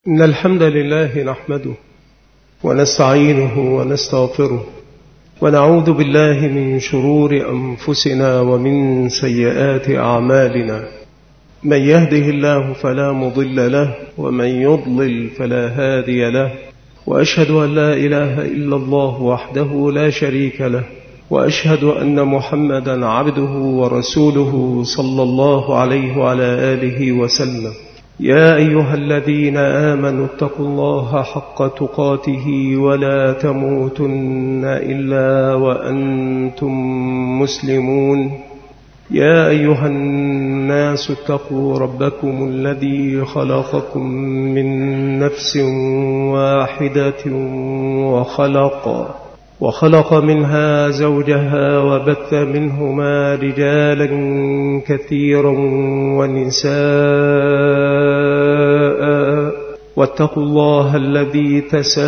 إن الحمد لله نحمده ونستعينه ونستغفره ونعوذ بالله من شرور أنفسنا ومن سيئات أعمالنا. من يهده الله فلا مضل له ومن يضلل فلا هادي له، وأشهد أن لا إله إلا الله وحده لا شريك له، وأشهد أن محمدا عبده ورسوله صلى الله عليه وعلى آله وسلم. يا أيها الذين آمنوا اتقوا الله حق تقاته ولا تموتن إلا وأنتم مسلمون. يا أيها الناس اتقوا ربكم الذي خلقكم من نفس واحدة وخلق منها زوجها وبث منهما رجالا كثيرا ونساء، واتقوا الله الذي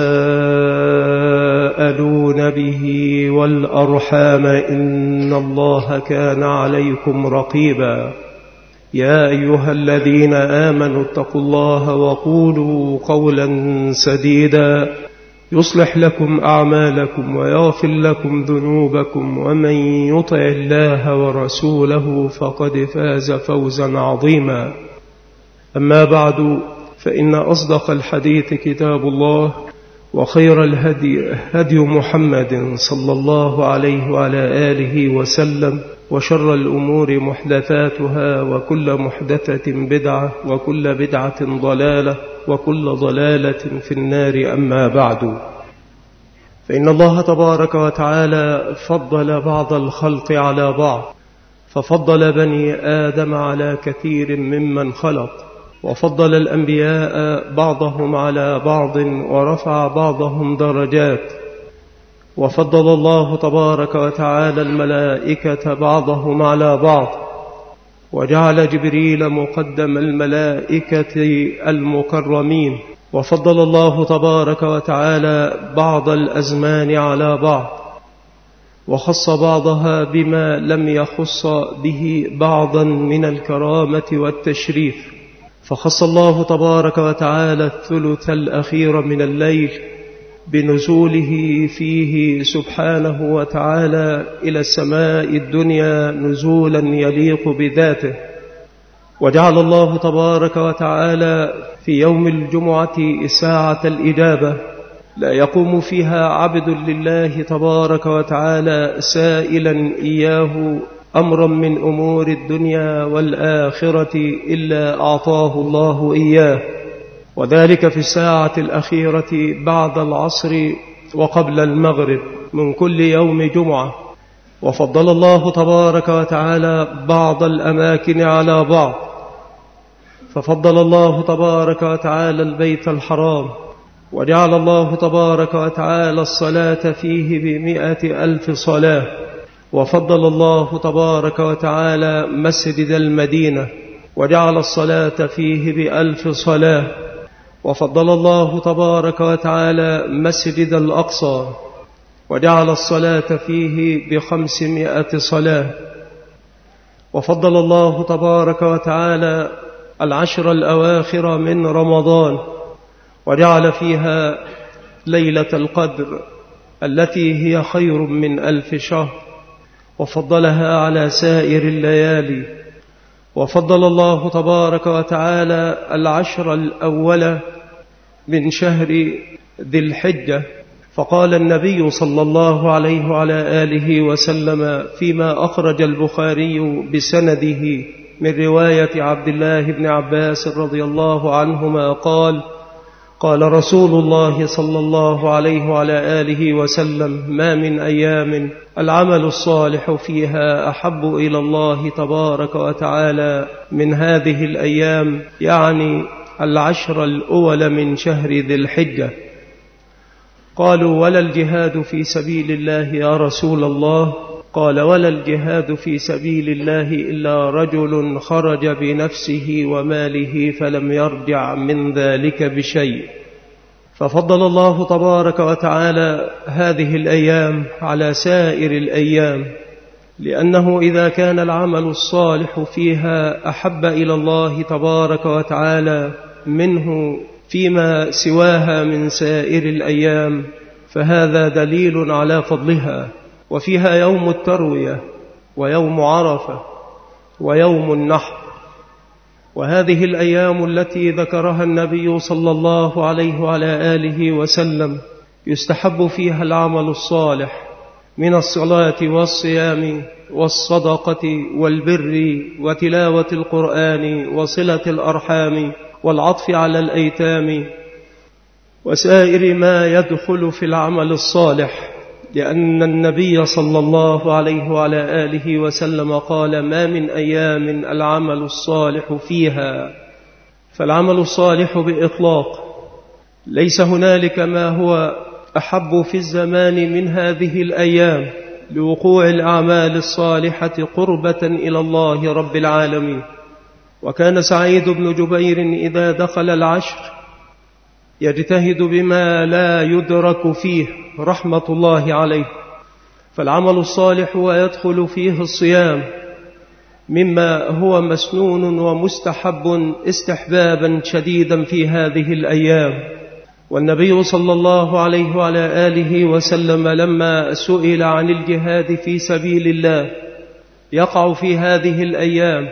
تساءلون به والأرحام إن الله كان عليكم رقيبا. يا أيها الذين آمنوا اتقوا الله وقولوا قولا سديدا يصلح لكم أعمالكم ويغفر لكم ذنوبكم، ومن يطع الله ورسوله فقد فاز فوزا عظيما. أما بعد، فإن أصدق الحديث كتاب الله، وخير الهدي هدي محمد صلى الله عليه وعلى آله وسلم، وشر الأمور محدثاتها، وكل محدثة بدعة، وكل بدعة ضلالة، وكل ضلالة في النار. أما بعد، فإن الله تبارك وتعالى فضل بعض الخلق على بعض، ففضل بني آدم على كثير ممن خلق، وفضل الأنبياء بعضهم على بعض، ورفع بعضهم درجات، وفضل الله تبارك وتعالى الملائكة بعضهم على بعض، وجعل جبريل مقدم الملائكة المكرمين، وفضل الله تبارك وتعالى بعض الأزمان على بعض، وخص بعضها بما لم يخص به بعضا من الكرامة والتشريف. فخص الله تبارك وتعالى الثلث الأخير من الليل بنزوله فيه سبحانه وتعالى إلى السماء الدنيا نزولا يليق بذاته. وجعل الله تبارك وتعالى في يوم الجمعة ساعة الإجابة لا يقوم فيها عبد لله تبارك وتعالى سائلا إياه أمرا من أمور الدنيا والآخرة إلا أعطاه الله إياه، وذلك في الساعة الأخيرة بعد العصر وقبل المغرب من كل يوم جمعة. وفضل الله تبارك وتعالى بعض الأماكن على بعض، ففضل الله تبارك وتعالى البيت الحرام، وجعل الله تبارك وتعالى الصلاة فيه ب100,000 صلاة، وفضل الله تبارك وتعالى مسجد المدينة، وجعل الصلاة فيه ب1,000 صلاة، وفضل الله تبارك وتعالى مسجد الأقصى، وجعل الصلاة فيه ب500 صلاة، وفضل الله تبارك وتعالى العشر الأواخر من رمضان، وجعل فيها ليلة القدر التي هي خير من 1000 شهر، وفضلها على سائر الليالي. وفضل الله تبارك وتعالى العشر الأول من شهر ذي الحجة، فقال النبي صلى الله عليه وعلى آله وسلم فيما أخرج البخاري بسنده من رواية عبد الله بن عباس رضي الله عنهما قال رسول الله صلى الله عليه وعلى آله وسلم: ما من أيام العمل الصالح فيها أحب إلى الله تبارك وتعالى من هذه الأيام، يعني العشر الأول من شهر ذي الحجة. قالوا: ولا الجهاد في سبيل الله يا رسول الله؟ قال: ولا الجهاد في سبيل الله إلا رجل خرج بنفسه وماله فلم يرجع من ذلك بشيء. ففضل الله تبارك وتعالى هذه الأيام على سائر الأيام، لأنه إذا كان العمل الصالح فيها أحب إلى الله تبارك وتعالى منه فيما سواها من سائر الأيام فهذا دليل على فضلها. وفيها يوم التروية ويوم عرفة ويوم النحر، وهذه الأيام التي ذكرها النبي صلى الله عليه وعلى آله وسلم يستحب فيها العمل الصالح من الصلاة والصيام والصدقة والبر وتلاوة القرآن وصلة الأرحام والعطف على الأيتام وسائر ما يدخل في العمل الصالح، لأن النبي صلى الله عليه وعلى آله وسلم قال: ما من أيام العمل الصالح فيها. فالعمل الصالح بإطلاق ليس هنالك ما هو أحب في الزمان من هذه الأيام لوقوع الأعمال الصالحة قربة إلى الله رب العالمين. وكان سعيد بن جبير إذا دخل العشر يجتهد بما لا يدرك فيه رحمة الله عليه، فالعمل الصالح ويدخل فيه الصيام مما هو مسنون ومستحب استحبابا شديدا في هذه الأيام. والنبي صلى الله عليه وعلى آله وسلم لما سئل عن الجهاد في سبيل الله يقع في هذه الأيام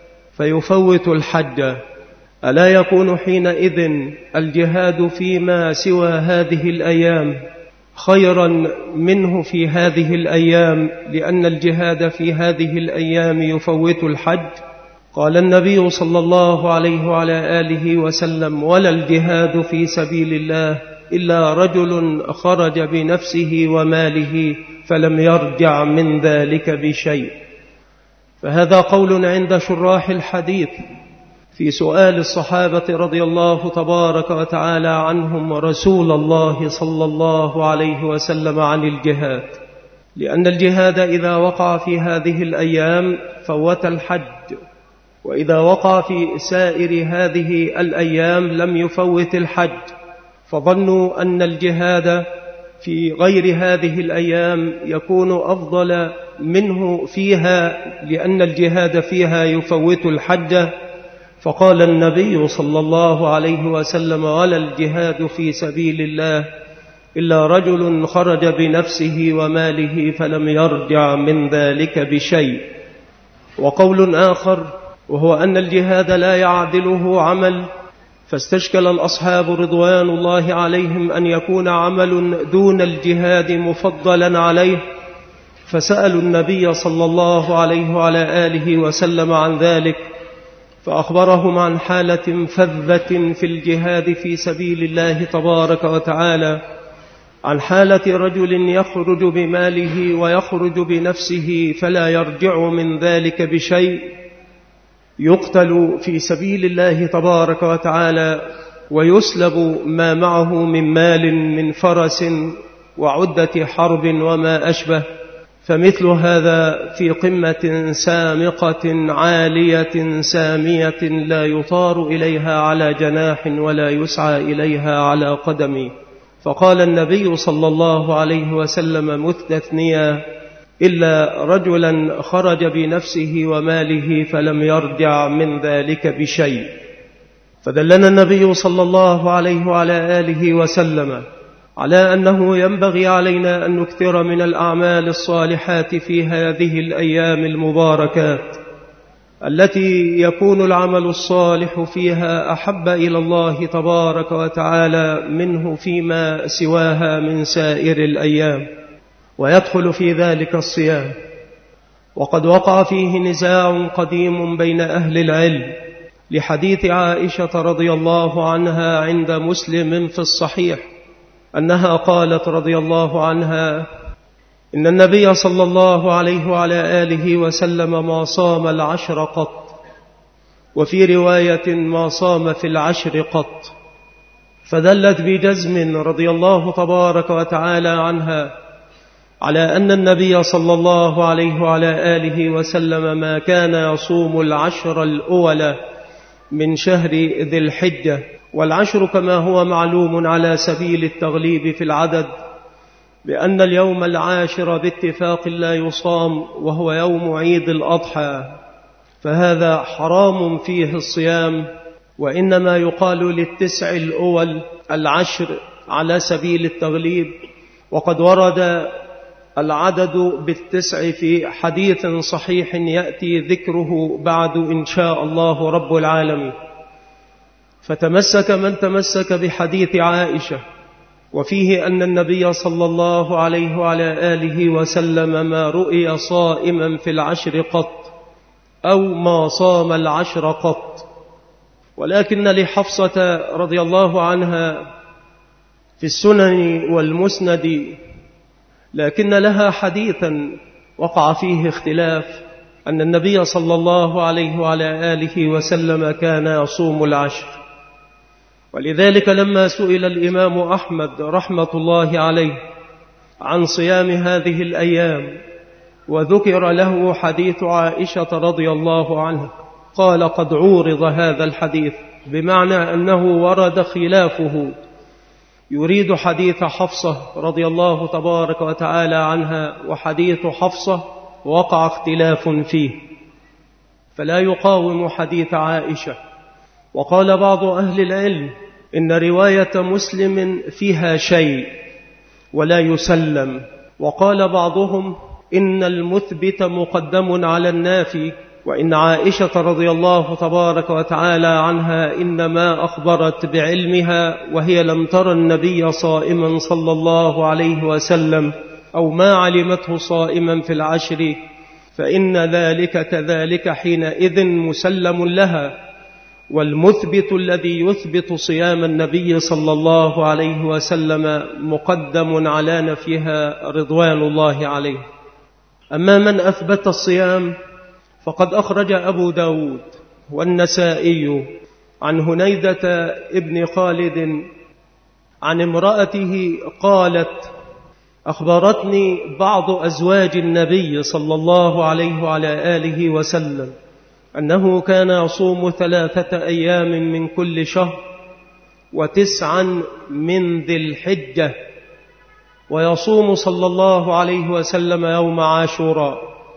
فيفوت الحج، ألا يكون حينئذ الجهاد فيما سوى هذه الأيام خيرا منه في هذه الأيام، لأن الجهاد في هذه الأيام يفوت الحج؟ قال النبي صلى الله عليه وعلى آله وسلم: ولا الجهاد في سبيل الله إلا رجل خرج بنفسه وماله فلم يرجع من ذلك بشيء. فهذا قول عند شراح الحديث في سؤال الصحابة رضي الله تبارك وتعالى عنهم رسول الله صلى الله عليه وسلم عن الجهاد، لأن الجهاد إذا وقع في هذه الأيام فوت الحج، وإذا وقع في سائر هذه الأيام لم يفوت الحج، فظنوا أن الجهاد في غير هذه الأيام يكون أفضل منه فيها، لأن الجهاد فيها يفوت الحج. فقال النبي صلى الله عليه وسلم: ولا الجهاد في سبيل الله إلا رجل خرج بنفسه وماله فلم يرجع من ذلك بشيء. وقول آخر وهو أن الجهاد لا يعدله عمل، فاستشكل الأصحاب رضوان الله عليهم أن يكون عمل دون الجهاد مفضلا عليه، فسألوا النبي صلى الله عليه وعلى آله وسلم عن ذلك، فأخبرهم عن حالة فذة في الجهاد في سبيل الله تبارك وتعالى، عن حالة رجل يخرج بماله ويخرج بنفسه فلا يرجع من ذلك بشيء، يقتل في سبيل الله تبارك وتعالى ويسلب ما معه من مال من فرس وعدة حرب وما أشبه، فمثل هذا في قمة سامقة عالية سامية لا يطار إليها على جناح ولا يسعى إليها على قدم. فقال النبي صلى الله عليه وسلم مستثنيا: إلا رجلا خرج بنفسه وماله فلم يرجع من ذلك بشيء. فدلنا النبي صلى الله عليه وعلى آله وسلم على أنه ينبغي علينا أن نكثر من الأعمال الصالحات في هذه الأيام المباركات التي يكون العمل الصالح فيها أحب إلى الله تبارك وتعالى منه فيما سواها من سائر الأيام، ويدخل في ذلك الصيام. وقد وقع فيه نزاع قديم بين أهل العلم لحديث عائشة رضي الله عنها عند مسلم في الصحيح أنها قالت رضي الله عنها: إن النبي صلى الله عليه وعلى آله وسلم ما صام العشر قط، وفي رواية ما صام في العشر قط. فدلت بجزم رضي الله تبارك وتعالى عنها على أن النبي صلى الله عليه وعلى آله وسلم ما كان يصوم العشر الأول من شهر ذي الحجة، والعشر كما هو معلوم على سبيل التغليب في العدد، بأن اليوم العاشر باتفاق لا يصام وهو يوم عيد الأضحى، فهذا حرام فيه الصيام وإنما يقال للتسع الأول العشر على سبيل التغليب، وقد ورد العدد بالتسع في حديث صحيح يأتي ذكره بعد إن شاء الله رب العالمين. فتمسك من تمسك بحديث عائشة، وفيه أن النبي صلى الله عليه وعلى آله وسلم ما رؤي صائما في العشر قط، أو ما صام العشر قط، ولكن لحفصة رضي الله عنها في السنن والمسند لكن لها حديثا وقع فيه اختلاف، أن النبي صلى الله عليه وعلى آله وسلم كان يصوم العشر. ولذلك لما سئل الإمام أحمد رحمة الله عليه عن صيام هذه الأيام وذكر له حديث عائشة رضي الله عنها، قال قد عورض هذا الحديث، بمعنى أنه ورد خلافه، يريد حديث حفصة رضي الله تبارك وتعالى عنها، وحديث حفصة وقع اختلاف فيه فلا يقاوم حديث عائشة. وقال بعض أهل العلم إن رواية مسلم فيها شيء ولا يسلم، وقال بعضهم إن المثبت مقدم على النافي، وإن عائشة رضي الله تبارك وتعالى عنها إنما أخبرت بعلمها، وهي لم تر النبي صائما صلى الله عليه وسلم أو ما علمته صائما في العشر، فإن ذلك كذلك حينئذ مسلم لها. والمثبت الذي يثبت صيام النبي صلى الله عليه وسلم مقدم على نفيها رضوان الله عليه. أما من أثبت الصيام فقد أخرج أبو داود والنسائي عن هنيدة ابن خالد عن امرأته قالت: أخبرتني بعض أزواج النبي صلى الله عليه وعلى آله وسلم أنه كان يصوم 3 أيام من كل شهر و9 من ذي الحجة، ويصوم صلى الله عليه وسلم يوم عاشوراء.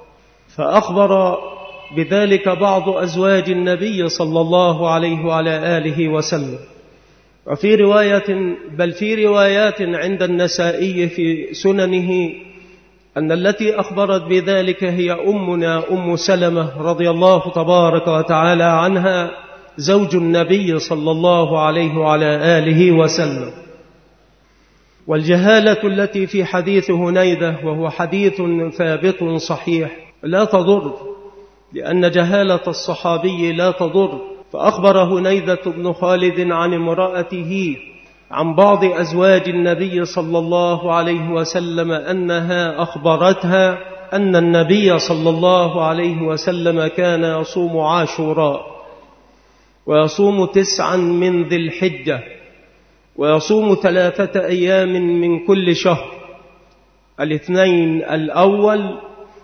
فأخبر بذلك بعض أزواج النبي صلى الله عليه وعلى آله وسلم. وفي رواية بل في روايات عند النسائي في سننه أن التي أخبرت بذلك هي أمنا أم سلمة رضي الله تبارك وتعالى عنها، زوج النبي صلى الله عليه وعلى آله وسلم. والجهالة التي في حديث هنيدة، وهو حديث ثابت صحيح، لا تضر، لأن جهالة الصحابي لا تضر. فأخبر هنيدة بن خالد عن امرأته عن بعض أزواج النبي صلى الله عليه وسلم أنها أخبرتها أن النبي صلى الله عليه وسلم كان يصوم عاشوراء، ويصوم 9 من ذي الحجة، ويصوم 3 أيام من كل شهر، الاثنين الأول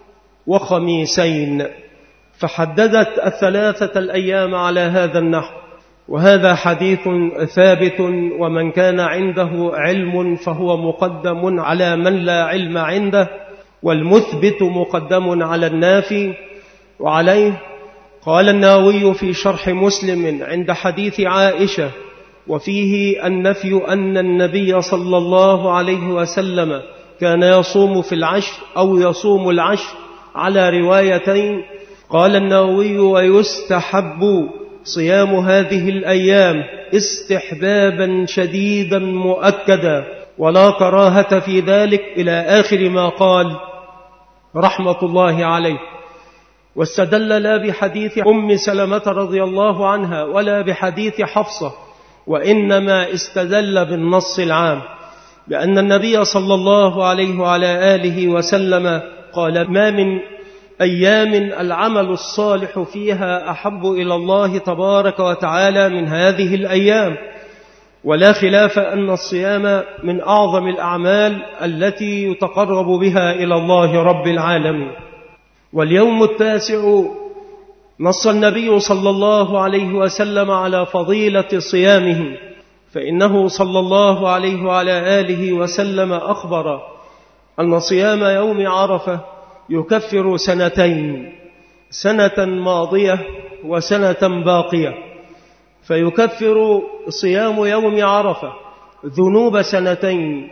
وخميسين. فحددت 3 الأيام على هذا النحو، وهذا حديث ثابت، ومن كان عنده علم فهو مقدم على من لا علم عنده، والمثبت مقدم على النافي. وعليه قال النووي في شرح مسلم عند حديث عائشة وفيه النفي أن النبي صلى الله عليه وسلم كان يصوم في العشر أو يصوم العشر على روايتين. قال النووي: ويستحب صيام هذه الأيام استحبابا شديدا مؤكدا، ولا كراهة في ذلك، إلى آخر ما قال رحمة الله عليه. واستدل لا بحديث أم سلمة رضي الله عنها ولا بحديث حفصة، وإنما استدل بالنص العام، بأن النبي صلى الله عليه وعلى آله وسلم قال: ما من أيام العمل الصالح فيها أحب إلى الله تبارك وتعالى من هذه الأيام. ولا خلاف أن الصيام من أعظم الأعمال التي يتقرب بها إلى الله رب العالمين. واليوم 9 نص النبي صلى الله عليه وسلم على فضيلة صيامه، فإنه صلى الله عليه وعلى آله وسلم أخبر أن صيام يوم عرفة يكفر 2 سنة ماضية وسنة باقية. فيكفر صيام يوم عرفة ذنوب سنتين،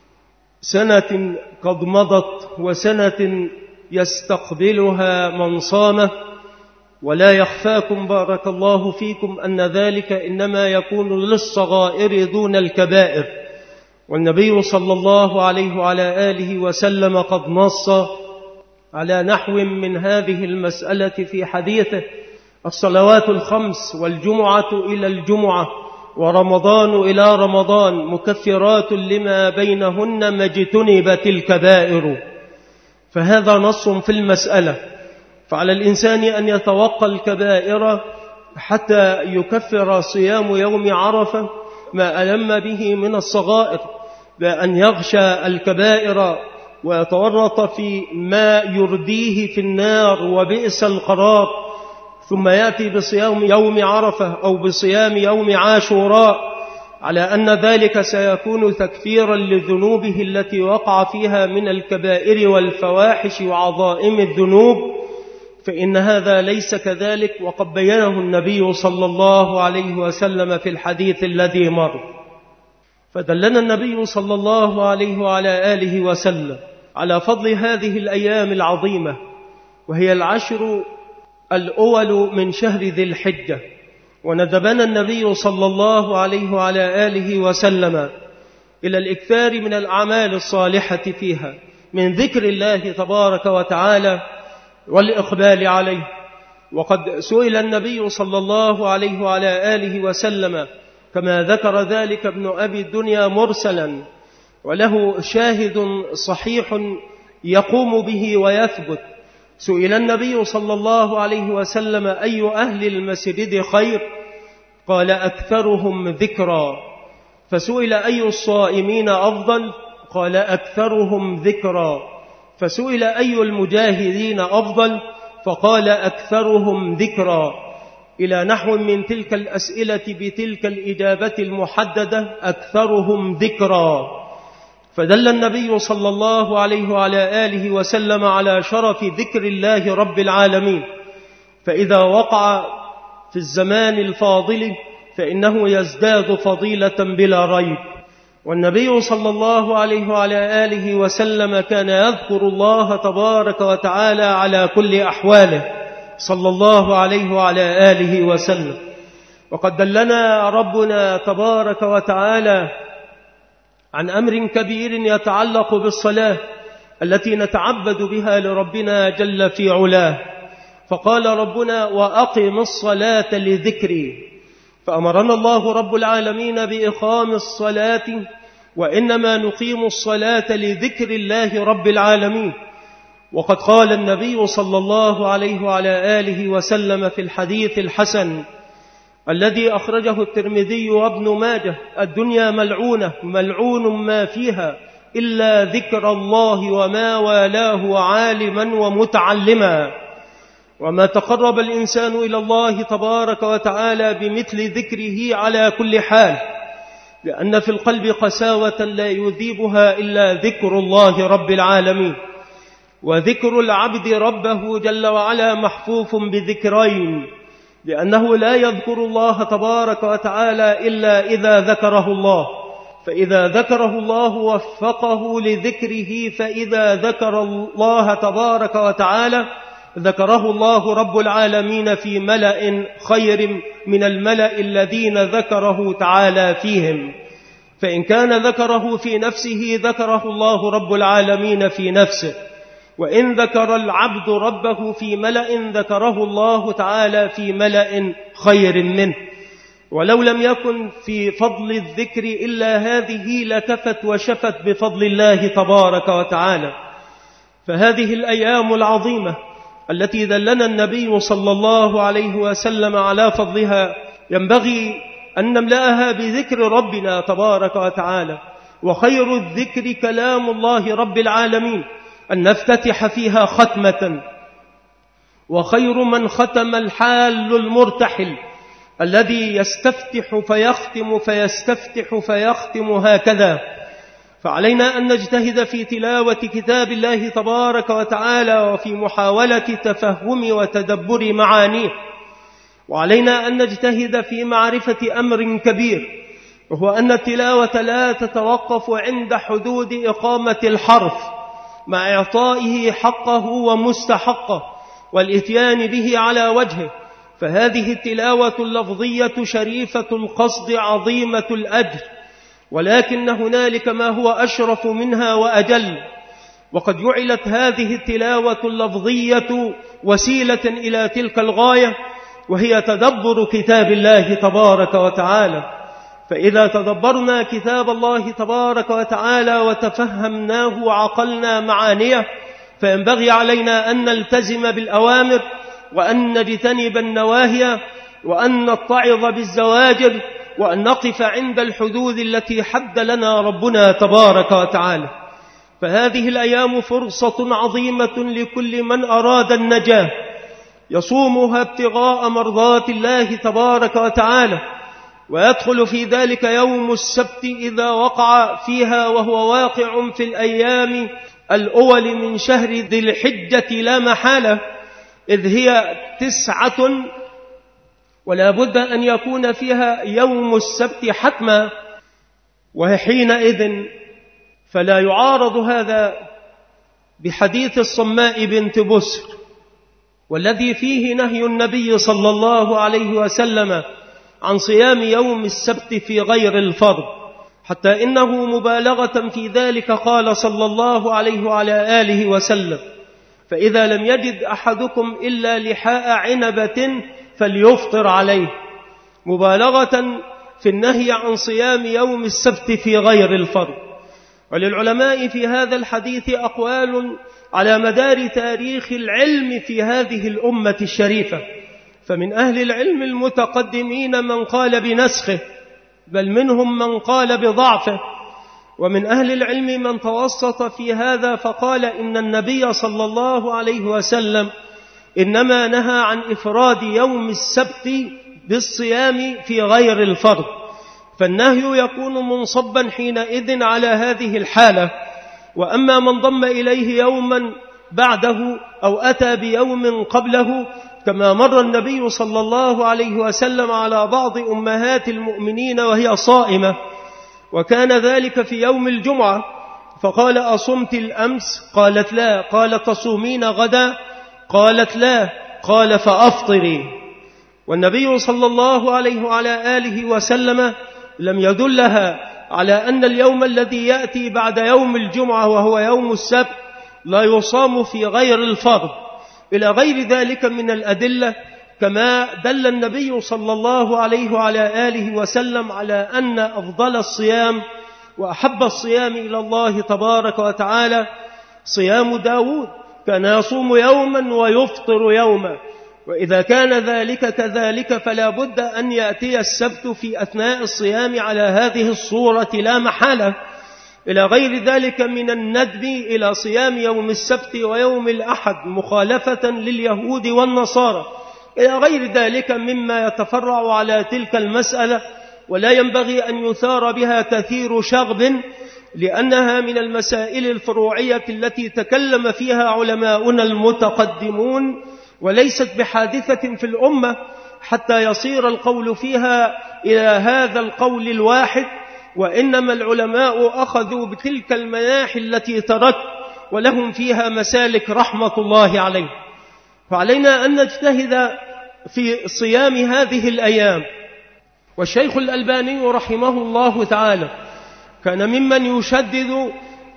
سنة قد مضت وسنة يستقبلها من صامه. ولا يخفاكم بارك الله فيكم أن ذلك إنما يكون للصغائر دون الكبائر، والنبي صلى الله عليه وعلى آله وسلم قد نص على نحو من هذه المسألة في حديثه: الصلوات الخمس والجمعة إلى الجمعة ورمضان إلى رمضان مكفرات لما بينهن ما اجتنبت الكبائر. فهذا نص في المسألة، فعلى الإنسان أن يتوقى الكبائر حتى يكفر صيام يوم عرفة ما ألم به من الصغائر، بأن يغشى الكبائر ويتورط في ما يرديه في النار وبئس القرار، ثم يأتي بصيام يوم عرفة أو بصيام يوم عاشوراء على أن ذلك سيكون تكفيرا لذنوبه التي وقع فيها من الكبائر والفواحش وعظائم الذنوب، فإن هذا ليس كذلك، وقد بينه النبي صلى الله عليه وسلم في الحديث الذي مر. فدلنا النبي صلى الله عليه وعلى آله وسلم على فضل هذه الأيام العظيمة، وهي العشر الأول من شهر ذي الحجة، وندبنا النبي صلى الله عليه وعلى آله وسلم إلى الإكثار من الأعمال الصالحة فيها، من ذكر الله تبارك وتعالى والإقبال عليه. وقد سئل النبي صلى الله عليه وعلى آله وسلم كما ذكر ذلك ابن أبي الدنيا مرسلا، وله شاهد صحيح يقوم به ويثبت. سئل النبي صلى الله عليه وسلم: أي أهل المسجد خير؟ قال: أكثرهم ذكرا. فسئل: أي الصائمين أفضل؟ قال: أكثرهم ذكرا. فسئل: أي المجاهدين أفضل؟ فقال: أكثرهم ذكرا، إلى نحو من تلك الأسئلة بتلك الإجابة المحددة: أكثرهم ذكرا. فدل النبي صلى الله عليه وعلى آله وسلم على شرف ذكر الله رب العالمين، فإذا وقع في الزمان الفاضل فإنه يزداد فضيلة بلا ريب. والنبي صلى الله عليه وعلى آله وسلم كان يذكر الله تبارك وتعالى على كل أحواله صلى الله عليه وعلى آله وسلم. وقد دلنا ربنا تبارك وتعالى عن أمر كبير يتعلق بالصلاة التي نتعبد بها لربنا جل في علاه، فقال ربنا: وأقم الصلاة لذكري. فأمرنا الله رب العالمين بإقام الصلاة، وإنما نقيم الصلاة لذكر الله رب العالمين. وقد قال النبي صلى الله عليه وعلى آله وسلم في الحديث الحسن الذي أخرجه الترمذي وابن ماجه: الدنيا ملعونة، ملعون ما فيها إلا ذكر الله وما والاه عالما ومتعلما. وما تقرب الإنسان إلى الله تبارك وتعالى بمثل ذكره على كل حال، لأن في القلب قساوة لا يذيبها إلا ذكر الله رب العالمين. وذكر العبد ربه جل وعلا محفوف بذكرين، لأنه لا يذكر الله تبارك وتعالى إلا إذا ذكره الله، فإذا ذكره الله وفقه لذكره، فإذا ذكر الله تبارك وتعالى ذكره الله رب العالمين في ملأ خير من الملأ الذين ذكره تعالى فيهم. فإن كان ذكره في نفسه ذكره الله رب العالمين في نفسه، وإن ذكر العبد ربه في ملأ ذكره الله تعالى في ملأ خير منه. ولو لم يكن في فضل الذكر إلا هذه لكفت وشفت بفضل الله تبارك وتعالى. فهذه الأيام العظيمة التي دلنا النبي صلى الله عليه وسلم على فضلها ينبغي أن نملأها بذكر ربنا تبارك وتعالى، وخير الذكر كلام الله رب العالمين، أن نفتتح فيها ختمة. وخير من ختم الحال المرتحل الذي يستفتح فيختم فيستفتح فيختم هكذا. فعلينا أن نجتهد في تلاوة كتاب الله تبارك وتعالى، وفي محاولة تفهم وتدبر معانيه. وعلينا أن نجتهد في معرفة أمر كبير، وهو أن التلاوة لا تتوقف عند حدود إقامة الحرف مع إعطائه حقه ومستحقه والإتيان به على وجهه، فهذه التلاوة اللفظية شريفة القصد عظيمة الأجر، ولكن هنالك ما هو أشرف منها وأجل. وقد جعلت هذه التلاوة اللفظية وسيلة إلى تلك الغاية، وهي تدبر كتاب الله تبارك وتعالى. فإذا تدبرنا كتاب الله تبارك وتعالى وتفهمناه وعقلنا معانيه، فينبغي علينا أن نلتزم بالأوامر، وأن نجتنب النواهي، وأن نتعظ بالزواجر، وأن نقف عند الحدود التي حد لنا ربنا تبارك وتعالى. فهذه الأيام فرصة عظيمة لكل من أراد النجاة، يصومها ابتغاء مرضات الله تبارك وتعالى، ويدخل في ذلك يوم السبت إذا وقع فيها، وهو واقع في الأيام الأول من شهر ذي الحجة لا محالة، إذ هي 9 ولا بد أن يكون فيها يوم السبت حتما. وحينئذ فلا يعارض هذا بحديث الصماء بنت بسر، والذي فيه نهي النبي صلى الله عليه وسلم عن صيام يوم السبت في غير الفرض، حتى إنه مبالغة في ذلك قال صلى الله عليه وعلى آله وسلم: فإذا لم يجد أحدكم إلا لحاء عنبة فليفطر عليه، مبالغة في النهي عن صيام يوم السبت في غير الفرض. وللعلماء في هذا الحديث أقوال على مدار تاريخ العلم في هذه الأمة الشريفة، فمن أهل العلم المتقدمين من قال بنسخه، بل منهم من قال بضعفه، ومن أهل العلم من توسط في هذا فقال إن النبي صلى الله عليه وسلم إنما نهى عن إفراد يوم السبت بالصيام في غير الفرض، فالنهي يكون منصبا حينئذ على هذه الحالة. وأما من ضم إليه يوما بعده أو أتى بيوم قبله، كما مر النبي صلى الله عليه وسلم على بعض أمهات المؤمنين وهي صائمة، وكان ذلك في يوم الجمعة، فقال: أصمت الأمس؟ قالت: لا. قال: تصومين غدا؟ قالت: لا. قال: فأفطري. والنبي صلى الله عليه وعلى آله وسلم لم يدلها على أن اليوم الذي يأتي بعد يوم الجمعة وهو يوم السبت لا يصام في غير الفرض، إلى غير ذلك من الأدلة، كما دل النبي صلى الله عليه وعلى آله وسلم على أن أفضل الصيام وأحب الصيام إلى الله تبارك وتعالى صيام داود، كان يصوم يوما ويفطر يوما. وإذا كان ذلك كذلك فلا بد أن يأتي السبت في أثناء الصيام على هذه الصورة لا محالة، إلى غير ذلك من الندب إلى صيام يوم السبت ويوم الأحد مخالفة لليهود والنصارى، إلى غير ذلك مما يتفرع على تلك المسألة، ولا ينبغي أن يثار بها كثير شغب، لأنها من المسائل الفروعية التي تكلم فيها علماؤنا المتقدمون، وليست بحادثة في الأمة حتى يصير القول فيها إلى هذا القول الواحد، وإنما العلماء أخذوا بتلك المناحي التي ترك، ولهم فيها مسالك رحمة الله عليه. فعلينا أن نجتهد في صيام هذه الأيام. والشيخ الألباني رحمه الله تعالى كان ممن يشدد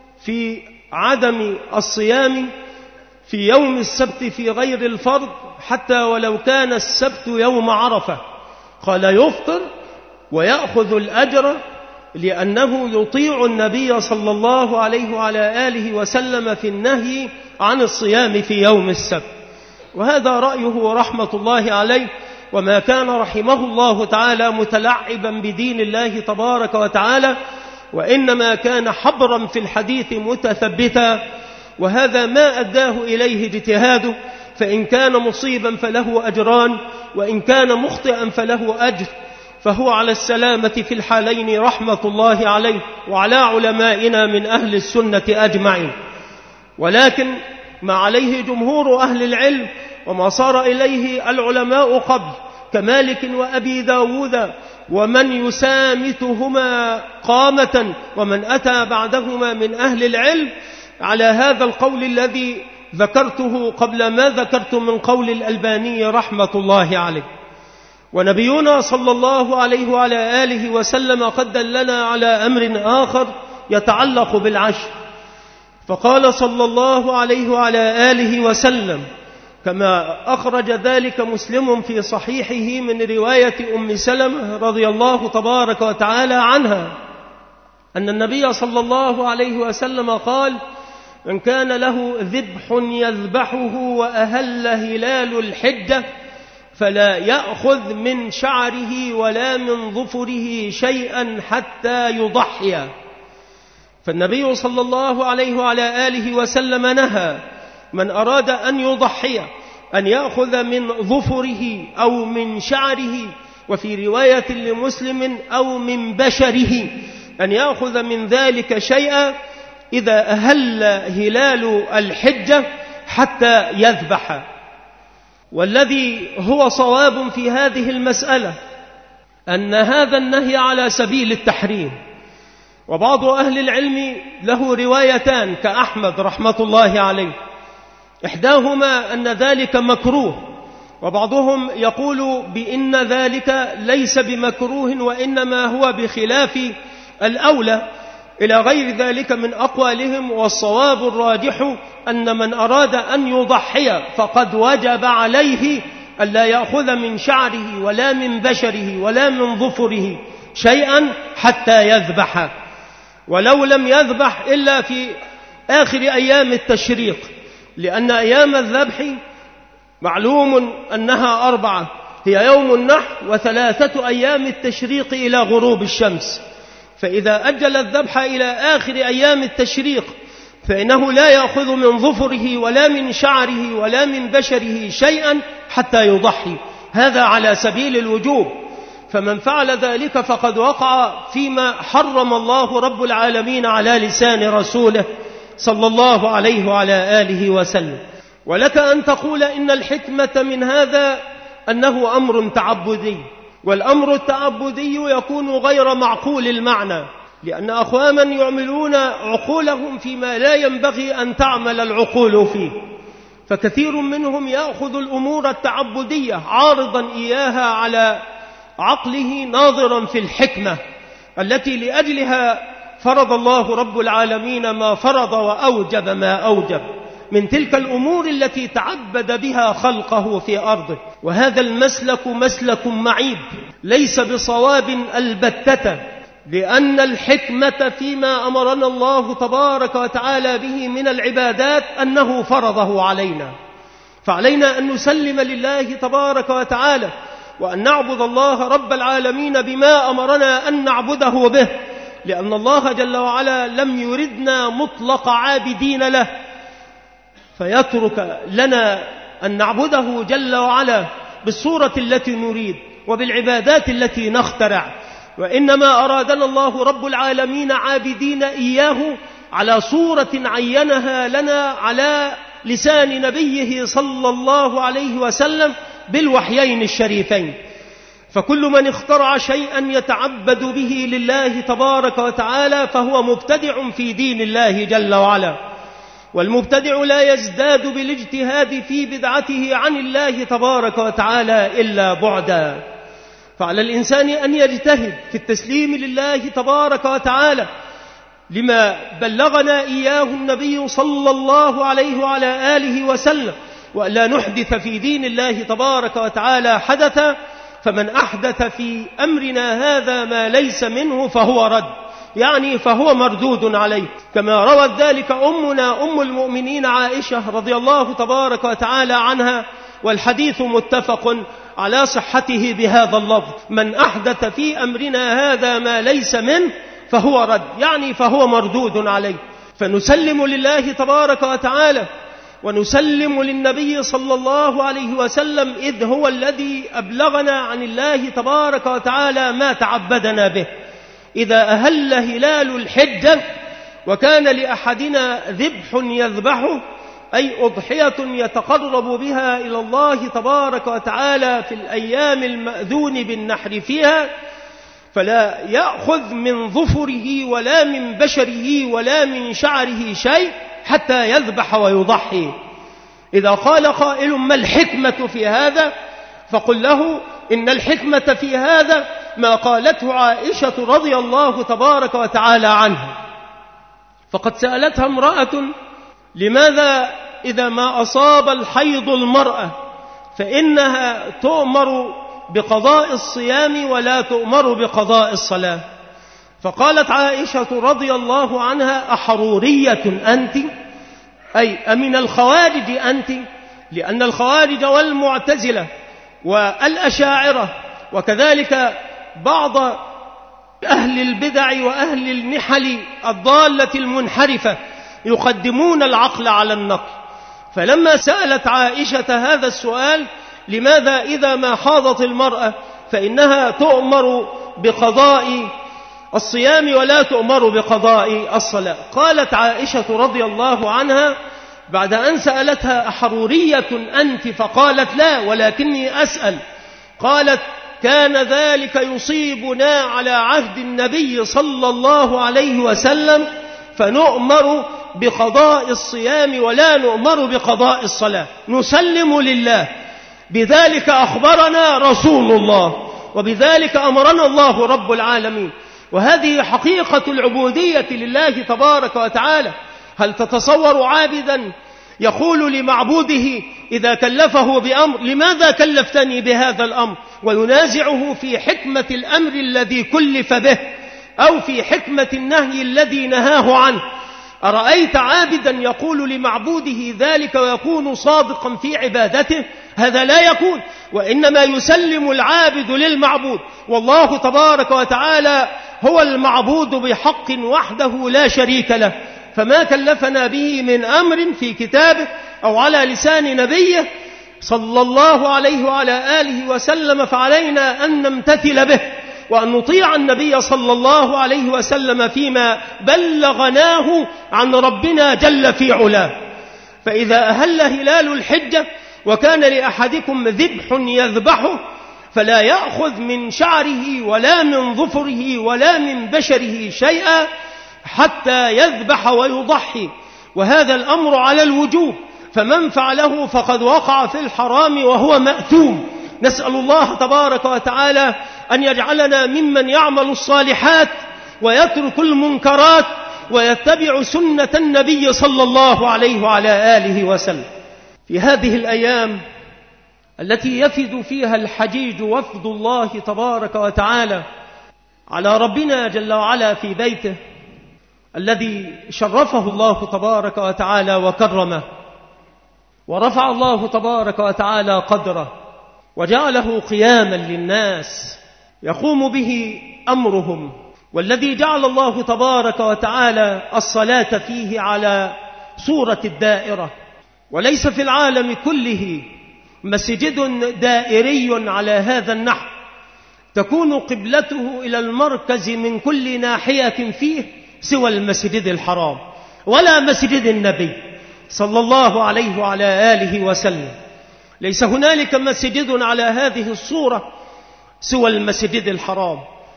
في عدم الصيام في يوم السبت في غير الفرض، حتى ولو كان السبت يوم عرفة، قال: يفطر ويأخذ الأجر، لأنه يطيع النبي صلى الله عليه وعلى آله وسلم في النهي عن الصيام في يوم السبت. وهذا رأيه رحمة الله عليه، وما كان رحمه الله تعالى متلعبا بدين الله تبارك وتعالى، وإنما كان حبرا في الحديث متثبتا، وهذا ما أداه إليه اجتهاده، فإن كان مصيبا فله أجران، وإن كان مخطئا فله أجر، فهو على السلامة في الحالين رحمة الله عليه وعلى علمائنا من أهل السنة أجمعين. ولكن ما عليه جمهور أهل العلم وما صار إليه العلماء قبل، كمالك وأبي داود ومن يسامتهما قامة ومن أتى بعدهما من أهل العلم على هذا القول الذي ذكرته قبل ما ذكرت من قول الألباني رحمة الله عليه. ونبينا صلى الله عليه وعلى آله وسلم قد دلنا على أمر آخر يتعلق بالعشر، فقال صلى الله عليه وعلى آله وسلم كما أخرج ذلك مسلم في صحيحه من رواية أم سلمة رضي الله تبارك وتعالى عنها أن النبي صلى الله عليه وسلم قال: من كان له ذبح يذبحه وأهل هلال الحجة فلا يأخذ من شعره ولا من ظفره شيئا حتى يضحي. فالنبي صلى الله عليه وعلى آله وسلم نهى من أراد أن يضحي أن يأخذ من ظفره أو من شعره، وفي رواية لمسلم أو من بشره، أن يأخذ من ذلك شيئا إذا أهل هلال الحجة حتى يذبح. والذي هو صواب في هذه المسألة أن هذا النهي على سبيل التحريم، وبعض أهل العلم له روايتان كأحمد رحمة الله عليه، إحداهما أن ذلك مكروه، وبعضهم يقول بأن ذلك ليس بمكروه وإنما هو بخلاف الأولى إلى غير ذلك من أقوالهم. والصواب الراجح أن من أراد أن يضحي فقد وجب عليه ألا يأخذ من شعره ولا من بشره ولا من ظفره شيئا حتى يذبح، ولو لم يذبح إلا في آخر أيام التشريق، لأن أيام الذبح معلوم أنها 4، هي يوم النحر و3 أيام التشريق إلى غروب الشمس. فإذا أجل الذبح إلى آخر أيام التشريق فإنه لا يأخذ من ظفره ولا من شعره ولا من بشره شيئا حتى يضحي، هذا على سبيل الوجوب. فمن فعل ذلك فقد وقع فيما حرم الله رب العالمين على لسان رسوله صلى الله عليه وعلى آله وسلم. ولك أن تقول إن الحكمة من هذا أنه أمر تعبدي، والأمر التعبدي يكون غير معقول المعنى، لأن أقواما يعملون عقولهم فيما لا ينبغي أن تعمل العقول فيه. فكثير منهم يأخذ الأمور التعبدية عارضا إياها على عقله ناظرا في الحكمة التي لأجلها فرض الله رب العالمين ما فرض وأوجب ما أوجب من تلك الأمور التي تعبد بها خلقه في أرضه. وهذا المسلك مسلك معيب ليس بصواب البتة، لأن الحكمة فيما أمرنا الله تبارك وتعالى به من العبادات أنه فرضه علينا، فعلينا أن نسلم لله تبارك وتعالى وأن نعبد الله رب العالمين بما أمرنا أن نعبده به، لأن الله جل وعلا لم يردنا مطلق عابدين له فيترك لنا أن نعبده جل وعلا بالصورة التي نريد وبالعبادات التي نخترع، وإنما أرادنا الله رب العالمين عابدين إياه على صورة عينها لنا على لسان نبيه صلى الله عليه وسلم بالوحيين الشريفين. فكل من اخترع شيئا يتعبد به لله تبارك وتعالى فهو مبتدع في دين الله جل وعلا، والمبتدع لا يزداد بالاجتهاد في بدعته عن الله تبارك وتعالى إلا بعدا. فعلى الإنسان أن يجتهد في التسليم لله تبارك وتعالى لما بلغنا إياه النبي صلى الله عليه وعلى آله وسلم، وألا نحدث في دين الله تبارك وتعالى حدثا. فمن أحدث في أمرنا هذا ما ليس منه فهو رد، يعني فهو مردود عليه، كما روت ذلك أمنا أم المؤمنين عائشة رضي الله تبارك وتعالى عنها، والحديث متفق على صحته بهذا اللفظ: من أحدث في أمرنا هذا ما ليس منه فهو رد، يعني فهو مردود عليه. فنسلم لله تبارك وتعالى ونسلم للنبي صلى الله عليه وسلم، إذ هو الذي أبلغنا عن الله تبارك وتعالى ما تعبدنا به. إذا أهل هلال الحجة وكان لأحدنا ذبح يذبحه أي أضحية يتقرب بها إلى الله تبارك وتعالى في الأيام المأذون بالنحر فيها، فلا يأخذ من ظفره ولا من بشره ولا من شعره شيء حتى يذبح ويضحي. إذا قال قائل ما الحكمة في هذا؟ فقل له إن الحكمة في هذا ما قالته عائشة رضي الله تبارك وتعالى عنها. فقد سألتها امرأة لماذا إذا ما أصاب الحيض المرأة فإنها تؤمر بقضاء الصيام ولا تؤمر بقضاء الصلاة؟ فقالت عائشة رضي الله عنها أحرورية أنت؟ أي أمن الخوارج أنت؟ لأن الخوارج والمعتزلة والأشاعرة وكذلك بعض أهل البدع وأهل النحل الضالة المنحرفة يقدمون العقل على النقل. فلما سألت عائشة هذا السؤال لماذا إذا ما حاضت المرأة فإنها تؤمر بقضاء الصيام ولا تؤمر بقضاء الصلاة، قالت عائشة رضي الله عنها بعد أن سألتها أحرورية أنت؟ فقالت لا ولكني أسأل. قالت كان ذلك يصيبنا على عهد النبي صلى الله عليه وسلم فنؤمر بقضاء الصيام ولا نؤمر بقضاء الصلاة، نسلم لله، بذلك أخبرنا رسول الله وبذلك أمرنا الله رب العالمين. وهذه حقيقة العبودية لله تبارك وتعالى. هل تتصور عابدا يقول لمعبوده إذا كلفه بأمر لماذا كلفتني بهذا الأمر، وينازعه في حكمة الأمر الذي كلف به أو في حكمة النهي الذي نهاه عنه؟ أرأيت عابدا يقول لمعبوده ذلك ويكون صادقا في عبادته؟ هذا لا يكون، وإنما يسلم العابد للمعبود، والله تبارك وتعالى هو المعبود بحق وحده لا شريك له. فما كلفنا به من أمر في كتابه أو على لسان نبيه صلى الله عليه وعلى آله وسلم فعلينا أن نمتثل به وأن نطيع النبي صلى الله عليه وسلم فيما بلغناه عن ربنا جل في علاه. فإذا أهل هلال الحجة وكان لأحدكم ذبح يذبحه فلا يأخذ من شعره ولا من ظفره ولا من بشره شيئا حتى يذبح ويضحي، وهذا الأمر على الوجوب، فمن فعله فقد وقع في الحرام وهو مأثوم. نسأل الله تبارك وتعالى أن يجعلنا ممن يعمل الصالحات ويترك المنكرات ويتبع سنة النبي صلى الله عليه وعلى آله وسلم. في هذه الأيام التي يفد فيها الحجيج وفد الله تبارك وتعالى على ربنا جل وعلا في بيته الذي شرفه الله تبارك وتعالى وكرمه، ورفع الله تبارك وتعالى قدره وجعله قياما للناس يقوم به أمرهم، والذي جعل الله تبارك وتعالى الصلاة فيه على صورة الدائرة. وليس في العالم كله مسجد دائري على هذا النحو تكون قبلته إلى المركز من كل ناحية فيه سوى المسجد الحرام ولا مسجد النبي صلى الله عليه وعلى آله وسلم. ليس هنالك مسجد على هذه الصورة سوى المسجد الحرام،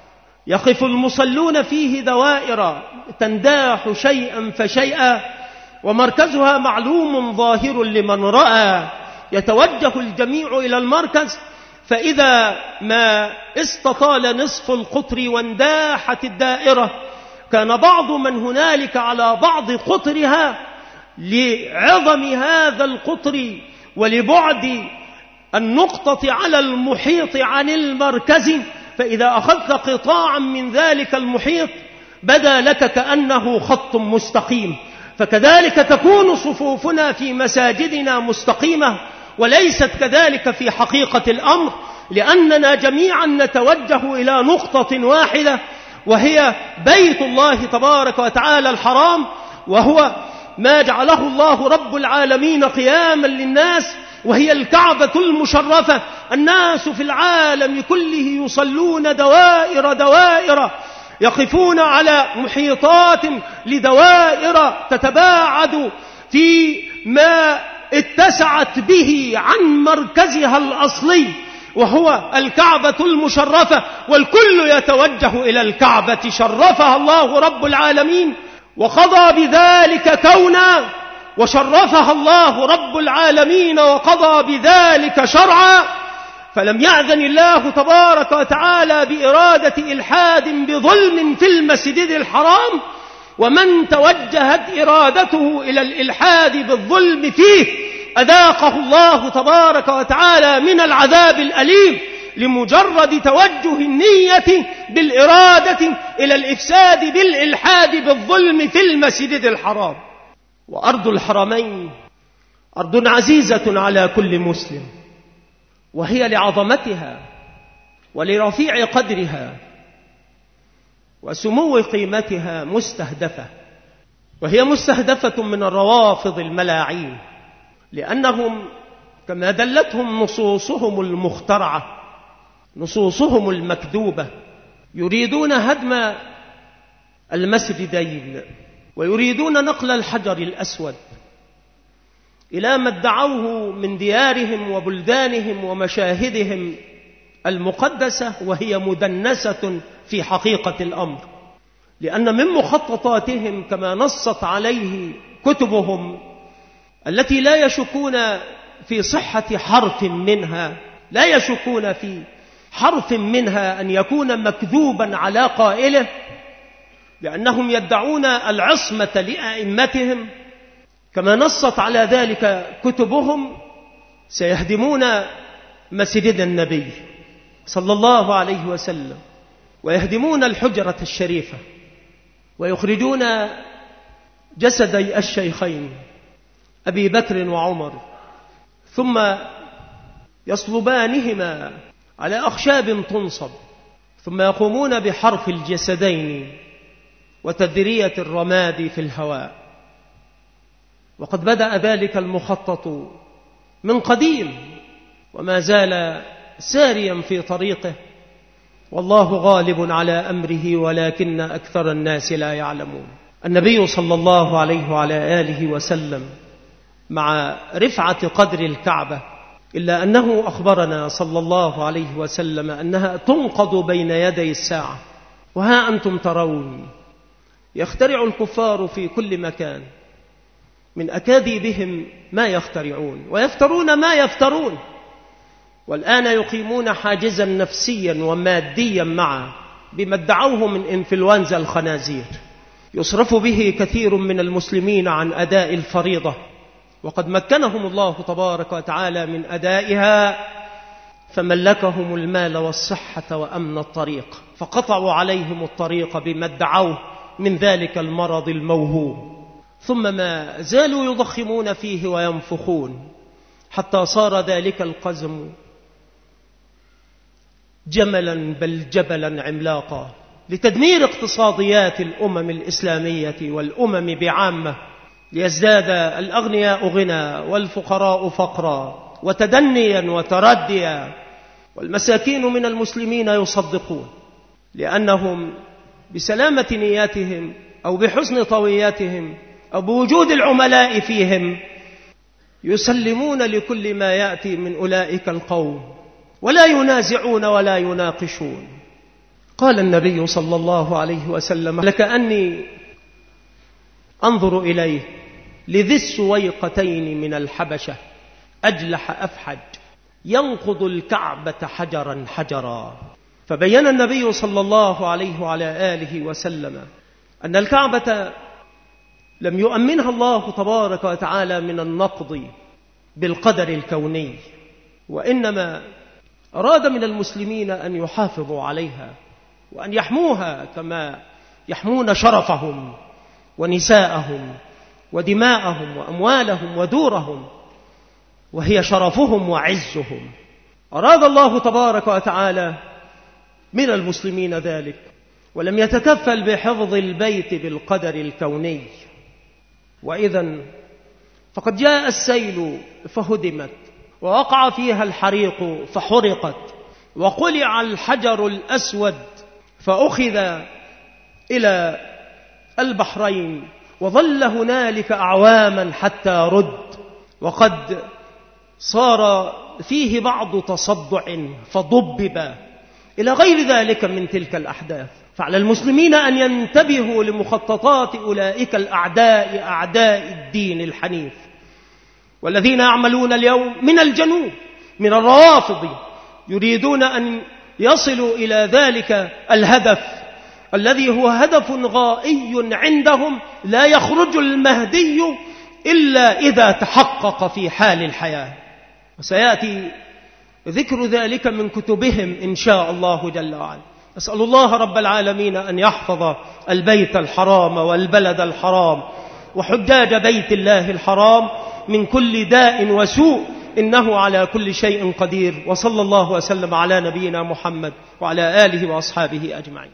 يقف المصلون فيه دوائر تنداح شيئا فشيئا، ومركزها معلوم ظاهر لمن رأى، يتوجه الجميع إلى المركز، فإذا ما استطال نصف القطر وانداحت الدائرة كان بعض من هنالك على بعض قطرها لعظم هذا القطر ولبعد النقطة على المحيط عن المركز، فإذا أخذت قطاعا من ذلك المحيط بدا لك كأنه خط مستقيم. فكذلك تكون صفوفنا في مساجدنا مستقيمة، وليست كذلك في حقيقة الأمر، لأننا جميعا نتوجه إلى نقطة واحدة وهي بيت الله تبارك وتعالى الحرام، وهو ما جعله الله رب العالمين قياما للناس، وهي الكعبة المشرفة. الناس في العالم كله يصلون دوائر دوائر، يقفون على محيطات لدوائر تتباعد في ما اتسعت به عن مركزها الأصلي وهو الكعبة المشرفة، والكل يتوجه إلى الكعبة شرفها الله رب العالمين وقضى بذلك كونا، وشرفها الله رب العالمين وقضى بذلك شرعا. فلم يأذن الله تبارك وتعالى بإرادة إلحاد بظلم في المسجد الحرام، ومن توجهت إرادته إلى الإلحاد بالظلم فيه أذاقه الله تبارك وتعالى من العذاب الأليم لمجرد توجه النية بالإرادة إلى الإفساد بالإلحاد بالظلم في المسجد الحرام. وأرض الحرمين أرض عزيزة على كل مسلم، وهي لعظمتها ولرفيع قدرها وسمو قيمتها مستهدفة، وهي مستهدفة من الروافض الملاعين، لأنهم كما دلتهم نصوصهم المخترعة نصوصهم المكذوبة يريدون هدم المسجدين، ويريدون نقل الحجر الأسود إلى ما ادعوه من ديارهم وبلدانهم ومشاهدهم المقدسة، وهي مدنسة في حقيقة الأمر، لأن من مخططاتهم كما نصت عليه كتبهم التي لا يشكون في صحة حرف منها، لا يشكون في حرف منها أن يكون مكذوبا على قائله، لأنهم يدعون العصمة لأئمتهم كما نصت على ذلك كتبهم. سيهدمون مسجد النبي صلى الله عليه وسلم، ويهدمون الحجرة الشريفة، ويخرجون جسدي الشيخين أبي بكر وعمر، ثم يصلبانهما على أخشاب تنصب، ثم يقومون بحرف الجسدين وتدرية الرماد في الهواء. وقد بدأ ذلك المخطط من قديم وما زال ساريا في طريقه، والله غالب على أمره ولكن أكثر الناس لا يعلمون. النبي صلى الله عليه وعلى آله وسلم مع رفعة قدر الكعبة، إلا أنه أخبرنا صلى الله عليه وسلم أنها تنقض بين يدي الساعة. وها أنتم ترون يخترع الكفار في كل مكان من أكاذيبهم ما يخترعون، ويفترون ما يفترون، والآن يقيمون حاجزا نفسيا وماديا معه بما ادعوه من إنفلونزا الخنازير، يصرف به كثير من المسلمين عن أداء الفريضة، وقد مكنهم الله تبارك وتعالى من أدائها، فملكهم المال والصحة وأمن الطريق، فقطعوا عليهم الطريق بما ادعوه من ذلك المرض الموهوم، ثم ما زالوا يضخمون فيه وينفخون حتى صار ذلك القزم جملا بل جبلا عملاقا لتدمير اقتصاديات الأمم الإسلامية والأمم بعامة، ليزداد الأغنياء غنى والفقراء فقرا وتدنيا وترديا، والمساكين من المسلمين يصدقون، لأنهم بسلامة نياتهم أو بحسن طوياتهم أو بوجود العملاء فيهم يسلمون لكل ما يأتي من أولئك القوم ولا ينازعون ولا يناقشون. قال النبي صلى الله عليه وسلم: لكأني أنظر إليه لذي السويقتين من الحبشة أجلح أفحج ينقض الكعبة حجرا حجرا. فبين النبي صلى الله عليه وعلى آله وسلم أن الكعبة لم يؤمنها الله تبارك وتعالى من النقض بالقدر الكوني، وإنما أراد من المسلمين أن يحافظوا عليها وأن يحموها كما يحمون شرفهم ونساءهم ودماءهم وأموالهم ودورهم، وهي شرفهم وعزهم. أراد الله تبارك وتعالى من المسلمين ذلك، ولم يتكفل بحفظ البيت بالقدر الكوني. وإذن فقد جاء السيل فهدمت، ووقع فيها الحريق فحرقت، وقلع الحجر الأسود فأخذ إلى البحرين، وظل هنالك أعواما حتى رد، وقد صار فيه بعض تصدع فضبب إلى غير ذلك من تلك الأحداث. فعلى المسلمين أن ينتبهوا لمخططات أولئك الأعداء، أعداء الدين الحنيف، والذين يعملون اليوم من الجنوب من الروافض يريدون أن يصلوا إلى ذلك الهدف الذي هو هدف غائي عندهم، لا يخرج المهدي إلا إذا تحقق في حال الحياة. وسيأتي ذكر ذلك من كتبهم إن شاء الله جل وعلا. أسأل الله رب العالمين أن يحفظ البيت الحرام والبلد الحرام وحجاج بيت الله الحرام من كل داء وسوء، إنه على كل شيء قدير. وصلى الله وسلم على نبينا محمد وعلى آله وأصحابه أجمعين.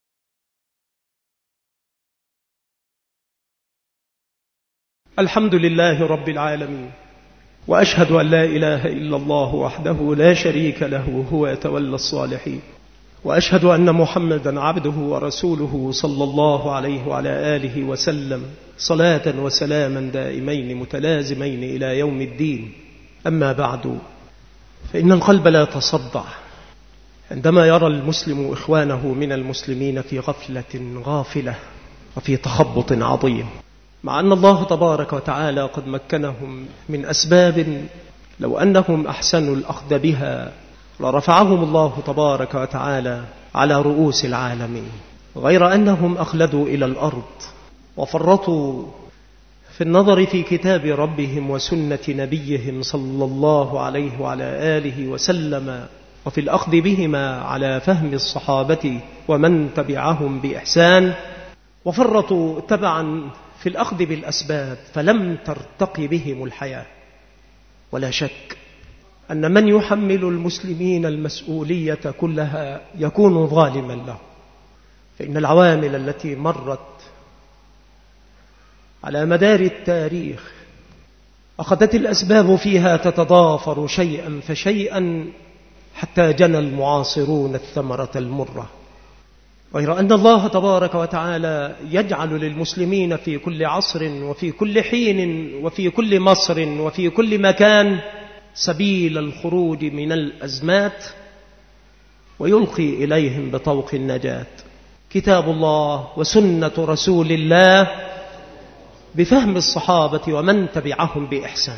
الحمد لله رب العالمين، وأشهد أن لا إله إلا الله وحده لا شريك له هو يتولى الصالحين، وأشهد أن محمدا عبده ورسوله صلى الله عليه وعلى آله وسلم صلاة وسلاما دائمين متلازمين إلى يوم الدين. أما بعد، فإن القلب لا يتصدع عندما يرى المسلم إخوانه من المسلمين في غفلة غافلة وفي تخبط عظيم، مع أن الله تبارك وتعالى قد مكنهم من أسباب لو أنهم أحسنوا الأخذ بها لرفعهم الله تبارك وتعالى على رؤوس العالمين، غير أنهم أخلدوا إلى الأرض وفرطوا في النظر في كتاب ربهم وسنة نبيهم صلى الله عليه وعلى آله وسلم، وفي الأخذ بهما على فهم الصحابة ومن تبعهم بإحسان، وفرطوا تبعا في الأخذ بالأسباب فلم ترتقي بهم الحياة. ولا شك أن من يحمل المسلمين المسؤولية كلها يكون ظالما له، فإن العوامل التي مرت على مدار التاريخ أخذت الأسباب فيها تتضافر شيئا فشيئا حتى جنى المعاصرون الثمرة المرة، غير أن الله تبارك وتعالى يجعل للمسلمين في كل عصر وفي كل حين وفي كل مصر وفي كل مكان سبيل الخروج من الأزمات، ويلقي إليهم بطوق النجاة كتاب الله وسنة رسول الله بفهم الصحابة ومن تبعهم بإحسان.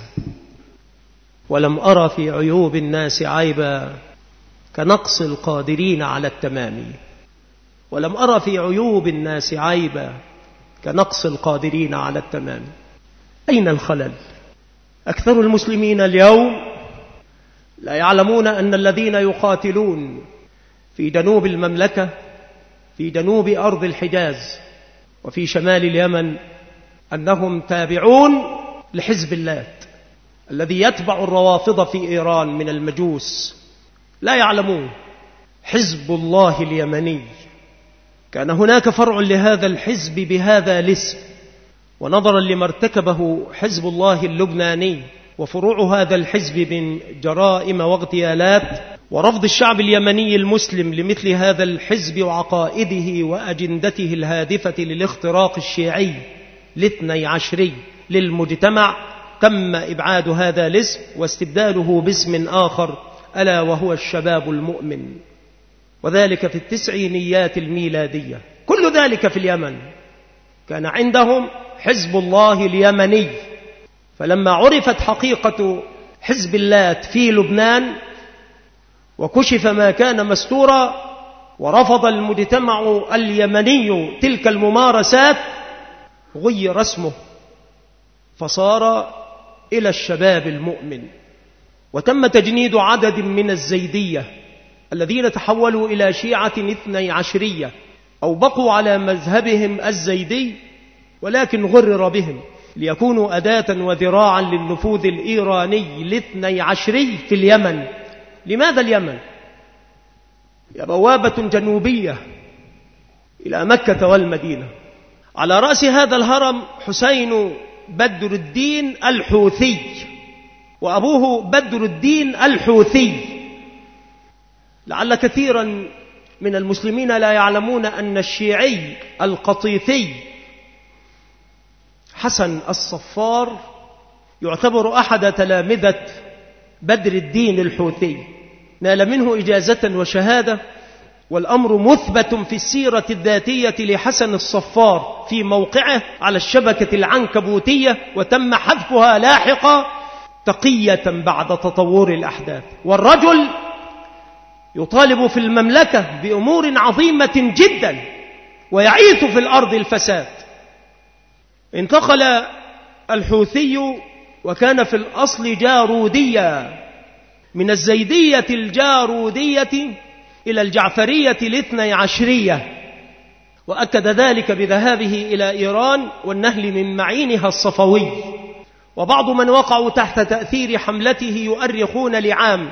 ولم أرى في عيوب الناس عيبا كنقص القادرين على التمام، ولم أرى في عيوب الناس عيبا كنقص القادرين على التمام. أين الخلل؟ أكثر المسلمين اليوم لا يعلمون أن الذين يقاتلون في جنوب المملكة، في جنوب أرض الحجاز وفي شمال اليمن، أنهم تابعون لحزب اللات الذي يتبع الروافض في إيران من المجوس. لا يعلمون حزب الله اليمني كان هناك فرع لهذا الحزب بهذا الاسم، ونظرا لما ارتكبه حزب الله اللبناني وفروع هذا الحزب من جرائم واغتيالات ورفض الشعب اليمني المسلم لمثل هذا الحزب وعقائده وأجندته الهادفة للاختراق الشيعي الاثني عشري للمجتمع، تم إبعاد هذا الاسم واستبداله باسم آخر ألا وهو الشباب المؤمن، وذلك في التسعينيات الميلادية. كل ذلك في اليمن. كان عندهم حزب الله اليمني، فلما عرفت حقيقة حزب اللات في لبنان وكشف ما كان مستورا ورفض المجتمع اليمني تلك الممارسات، غير اسمه فصار إلى الشباب المؤمن، وتم تجنيد عدد من الزيدية الذين تحولوا إلى شيعة اثني عشرية أو بقوا على مذهبهم الزيدي، ولكن غرر بهم ليكونوا أداة وذراعا للنفوذ الإيراني الاثني عشري في اليمن. لماذا اليمن؟ هي بوابة جنوبية إلى مكة والمدينة. على رأس هذا الهرم حسين بدر الدين الحوثي، وأبوه بدر الدين الحوثي. لعل كثيرا من المسلمين لا يعلمون أن الشيعي القطيفي حسن الصفار يعتبر أحد تلامذة بدر الدين الحوثي، نال منه إجازة وشهادة، والأمر مثبت في السيرة الذاتية لحسن الصفار في موقعه على الشبكة العنكبوتية، وتم حذفها لاحقا تقية بعد تطور الأحداث. والرجل يطالب في المملكة بأمور عظيمة جدا ويعيث في الأرض الفساد. انتقل الحوثي وكان في الأصل جاروديا، من الزيدية الجارودية إلى الجعفرية الاثني عشرية، وأكد ذلك بذهابه إلى إيران والنهل من معينها الصفوي. وبعض من وقعوا تحت تأثير حملته يؤرخون لعام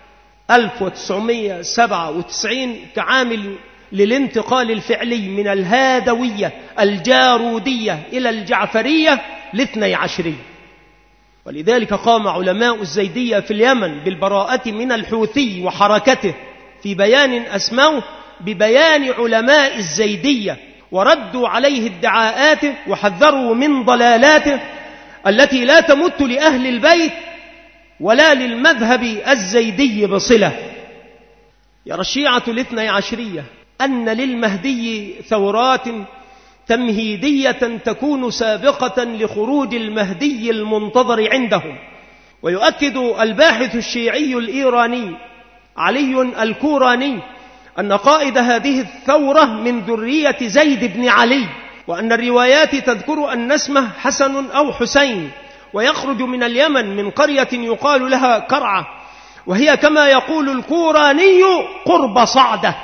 1997 كعام للانتقال الفعلي من الهادوية الجارودية إلى الجعفرية الاثني عشرية. ولذلك قام علماء الزيدية في اليمن بالبراءة من الحوثي وحركته في بيان أسموه ببيان علماء الزيدية، وردوا عليه ادعاءاته وحذروا من ضلالاته التي لا تمت لأهل البيت ولا للمذهب الزيدي بصلة. يرى الشيعة الاثني عشرية أن للمهدي ثورات تمهيدية تكون سابقة لخروج المهدي المنتظر عندهم. ويؤكد الباحث الشيعي الإيراني علي الكوراني أن قائد هذه الثورة من ذرية زيد بن علي، وأن الروايات تذكر أن اسمه حسن أو حسين، ويخرج من اليمن من قرية يقال لها كرعة، وهي كما يقول الكوراني قرب صعدة،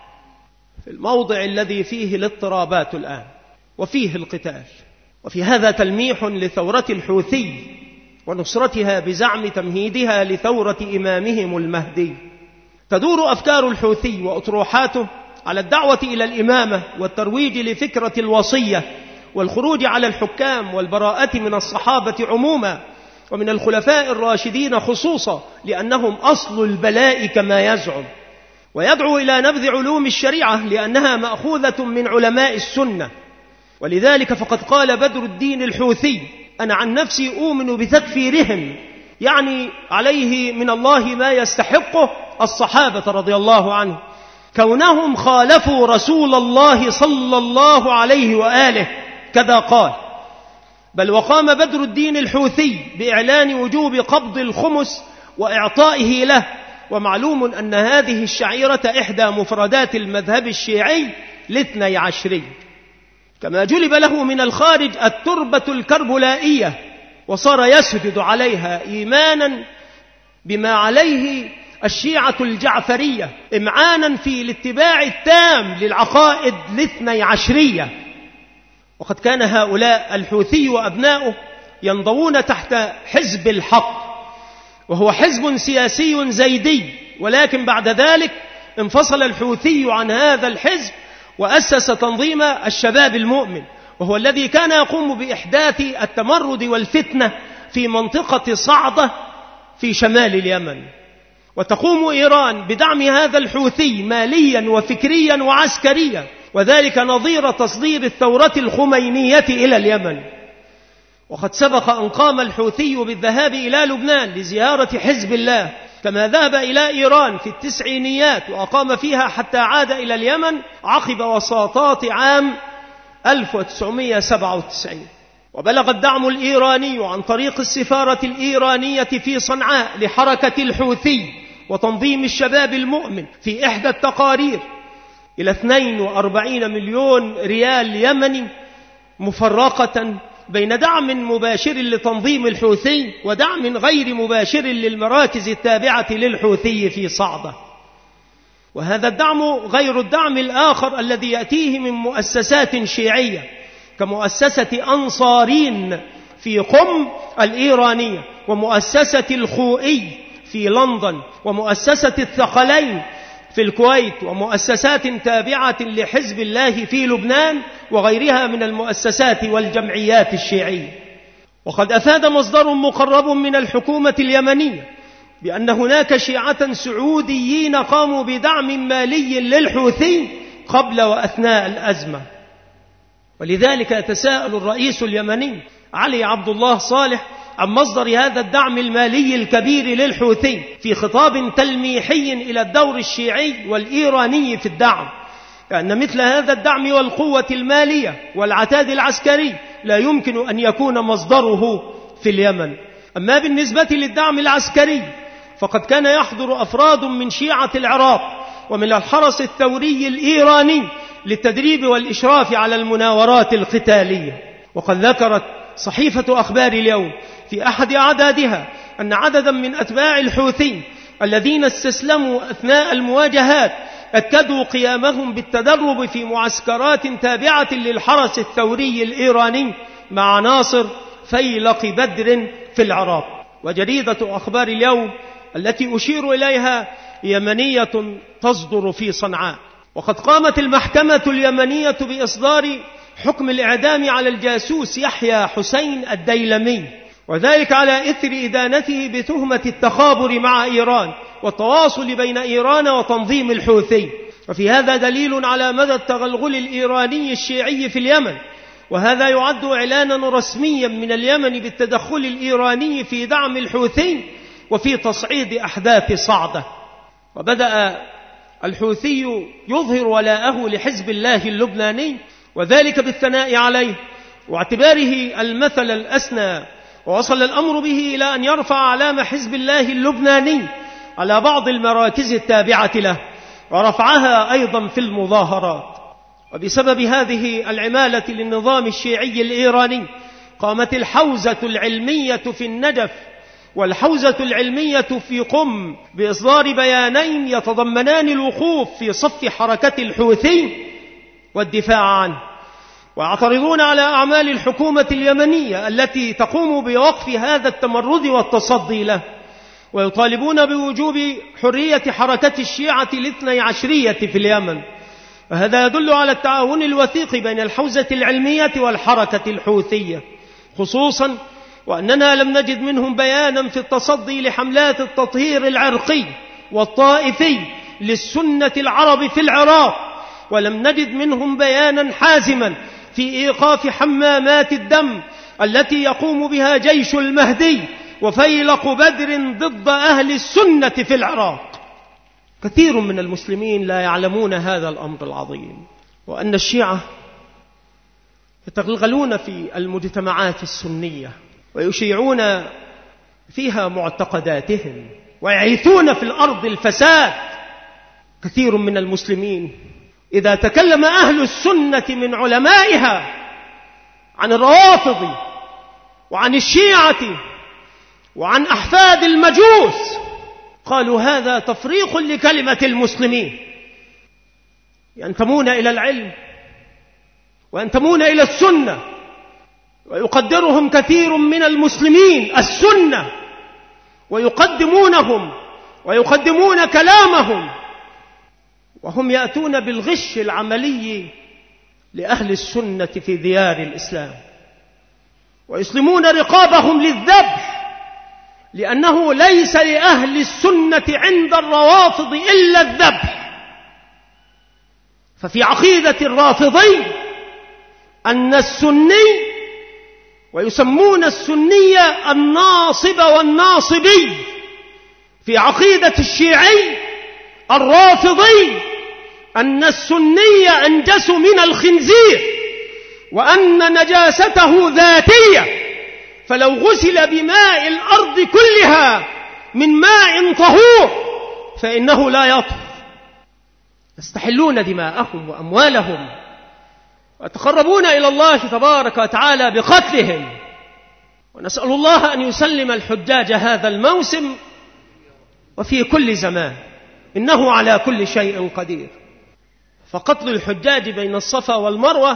في الموضع الذي فيه الاضطرابات الآن وفيه القتال. وفي هذا تلميح لثورة الحوثي ونصرتها بزعم تمهيدها لثورة إمامهم المهدي. تدور أفكار الحوثي وأطروحاته على الدعوة إلى الإمامة والترويج لفكرة الوصية والخروج على الحكام والبراءة من الصحابة عموما ومن الخلفاء الراشدين خصوصا، لأنهم أصل البلاء كما يزعم. ويدعو إلى نبذ علوم الشريعة لأنها مأخوذة من علماء السنة. ولذلك فقد قال بدر الدين الحوثي: أنا عن نفسي أؤمن بتكفيرهم، يعني عليه من الله ما يستحقه الصحابة رضي الله عنه، كونهم خالفوا رسول الله صلى الله عليه وآله، كذا قال. بل وقام بدر الدين الحوثي بإعلان وجوب قبض الخمس وإعطائه له. ومعلوم أن هذه الشعيرة إحدى مفردات المذهب الشيعي الاثني عشري، كما جلب له من الخارج التربة الكربلائية، وصار يسجد عليها إيمانا بما عليه الشيعة الجعفرية، إمعانا في الاتباع التام للعقائد الاثني عشرية. وقد كان هؤلاء الحوثي وأبناؤه ينضوون تحت حزب الحق، وهو حزب سياسي زيدي، ولكن بعد ذلك انفصل الحوثي عن هذا الحزب وأسس تنظيم الشباب المؤمن، وهو الذي كان يقوم بإحداث التمرد والفتنة في منطقة صعدة في شمال اليمن. وتقوم إيران بدعم هذا الحوثي ماليا وفكريا وعسكريا، وذلك نظير تصدير الثورة الخمينية إلى اليمن. وقد سبق أن قام الحوثي بالذهاب إلى لبنان لزيارة حزب الله، كما ذهب إلى إيران في التسعينيات وأقام فيها حتى عاد إلى اليمن عقب وساطات عام 1997. وبلغ الدعم الإيراني عن طريق السفارة الإيرانية في صنعاء لحركة الحوثي وتنظيم الشباب المؤمن في إحدى التقارير إلى 42 مليون ريال يمني، مفرقة بين دعم مباشر لتنظيم الحوثي ودعم غير مباشر للمراكز التابعة للحوثي في صعدة. وهذا الدعم غير الدعم الآخر الذي يأتيه من مؤسسات شيعية كمؤسسة أنصارين في قم الإيرانية، ومؤسسة الخوئي في لندن، ومؤسسة الثقلين في الكويت، ومؤسسات تابعة لحزب الله في لبنان، وغيرها من المؤسسات والجمعيات الشيعية. وقد أفاد مصدر مقرب من الحكومة اليمنية بأن هناك شيعة سعوديين قاموا بدعم مالي للحوثي قبل وأثناء الأزمة. ولذلك يتساءل الرئيس اليمني علي عبد الله صالح عن مصدر هذا الدعم المالي الكبير للحوثي في خطاب تلميحي إلى الدور الشيعي والإيراني في الدعم، لأن مثل هذا الدعم والقوة المالية والعتاد العسكري لا يمكن أن يكون مصدره في اليمن. أما بالنسبة للدعم العسكري فقد كان يحضر أفراد من شيعة العراق ومن الحرس الثوري الإيراني للتدريب والإشراف على المناورات القتالية. وقد ذكرت صحيفة أخبار اليوم في أحد أعدادها أن عددا من أتباع الحوثي الذين استسلموا أثناء المواجهات أكدوا قيامهم بالتدرب في معسكرات تابعة للحرس الثوري الإيراني مع عناصر فيلق بدر في العراق. وجريدة أخبار اليوم التي أشير إليها يمنية تصدر في صنعاء. وقد قامت المحكمة اليمنية بإصدار حكم الإعدام على الجاسوس يحيى حسين الديلمي، وذلك على إثر إدانته بتهمة التخابر مع إيران والتواصل بين إيران وتنظيم الحوثي. وفي هذا دليل على مدى التغلغل الإيراني الشيعي في اليمن، وهذا يعد إعلانا رسميا من اليمن بالتدخل الإيراني في دعم الحوثي وفي تصعيد أحداث صعدة. وبدأ الحوثي يظهر ولاءه لحزب الله اللبناني، وذلك بالثناء عليه واعتباره المثل الأسنى، ووصل الأمر به إلى أن يرفع علام حزب الله اللبناني على بعض المراكز التابعة له، ورفعها أيضا في المظاهرات. وبسبب هذه العمالة للنظام الشيعي الإيراني قامت الحوزة العلمية في النجف والحوزة العلمية في قم بإصدار بيانين يتضمنان الوقوف في صف حركة الحوثي والدفاع عنه، ويعترضون على أعمال الحكومة اليمنية التي تقوم بوقف هذا التمرد والتصدي له، ويطالبون بوجوب حرية حركة الشيعة الاثني عشرية في اليمن. وهذا يدل على التعاون الوثيق بين الحوزة العلمية والحركة الحوثية، خصوصا وأننا لم نجد منهم بيانا في التصدي لحملات التطهير العرقي والطائفي للسنة العرب في العراق، ولم نجد منهم بيانا حازما في إيقاف حمامات الدم التي يقوم بها جيش المهدي وفيلق بدر ضد أهل السنة في العراق. كثير من المسلمين لا يعلمون هذا الأمر العظيم، وأن الشيعة يتغلغلون في المجتمعات السنية ويشيعون فيها معتقداتهم ويعيثون في الأرض الفساد. كثير من المسلمين إذا تكلم أهل السنة من علمائها عن الروافض وعن الشيعة وعن أحفاد المجوس قالوا هذا تفريق لكلمة المسلمين. ينتمون إلى العلم وينتمون إلى السنة، ويقدرهم كثير من المسلمين السنة ويقدمونهم ويقدمون كلامهم، وهم يأتون بالغش العملي لأهل السنة في ديار الإسلام، ويسلمون رقابهم للذبح، لأنه ليس لأهل السنة عند الروافض إلا الذبح. ففي عقيدة الرافضي أن السني، ويسمون السنية الناصب والناصبي، في عقيدة الشيعي الرافضي أن السني أنجس من الخنزير، وأن نجاسته ذاتية، فلو غسل بماء الأرض كلها من ماء طهور فإنه لا يطهر. يستحلون دماءهم وأموالهم ويتقربون إلى الله تبارك وتعالى بقتلهم، ونسأل الله أن يسلم الحجاج هذا الموسم وفي كل زمان، إنه على كل شيء قدير. فقتل الحجاج بين الصفا والمروة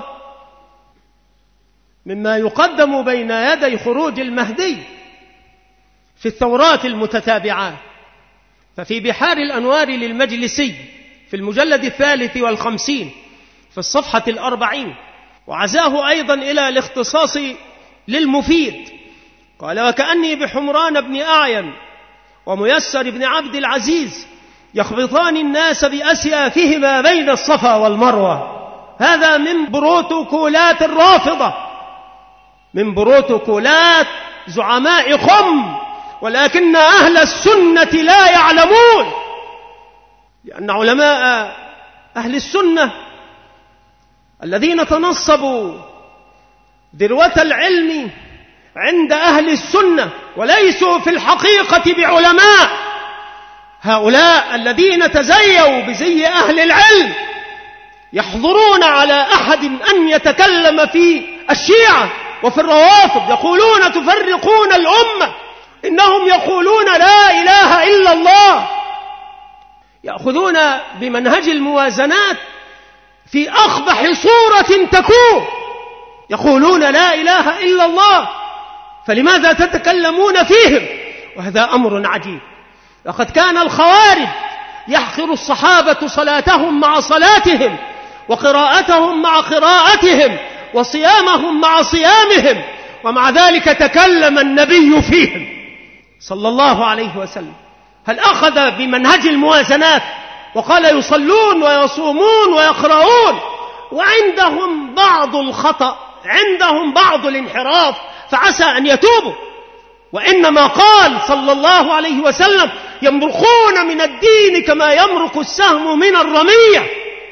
مما يقدم بين يدي خروج المهدي في الثورات المتتابعات. ففي بحار الأنوار للمجلسي في المجلد 53 في الصفحة 40، وعزاه أيضا إلى الاختصاص للمفيد، قال: وكأني بحمران بن أعين وميسر بن عبد العزيز يخبطان الناس بأسيافهما بين الصفا والمروة. هذا من بروتوكولات الرافضة من بروتوكولات زعماء خم، ولكن أهل السنة لا يعلمون، لأن علماء أهل السنة الذين تنصبوا ذروة العلم عند أهل السنة وليسوا في الحقيقة بعلماء، هؤلاء الذين تزيوا بزي أهل العلم يحظرون على أحد أن يتكلم في الشيعة وفي الروافض، يقولون تفرقون الأمة، إنهم يقولون لا إله إلا الله، يأخذون بمنهج الموازنات في أقبح صورة تكون، يقولون لا إله إلا الله، فلماذا تتكلمون فيهم؟ وهذا أمر عجيب. لقد كان الخوارج يحقر الصحابة صلاتهم مع صلاتهم، وقراءتهم مع قراءتهم، وصيامهم مع صيامهم، ومع ذلك تكلم النبي فيهم صلى الله عليه وسلم. هل أخذ بمنهج الموازنات وقال يصلون ويصومون ويقرؤون وعندهم بعض الخطأ، عندهم بعض الانحراف، فعسى أن يتوبوا؟ وإنما قال صلى الله عليه وسلم يمرقون من الدين كما يمرق السهم من الرمية.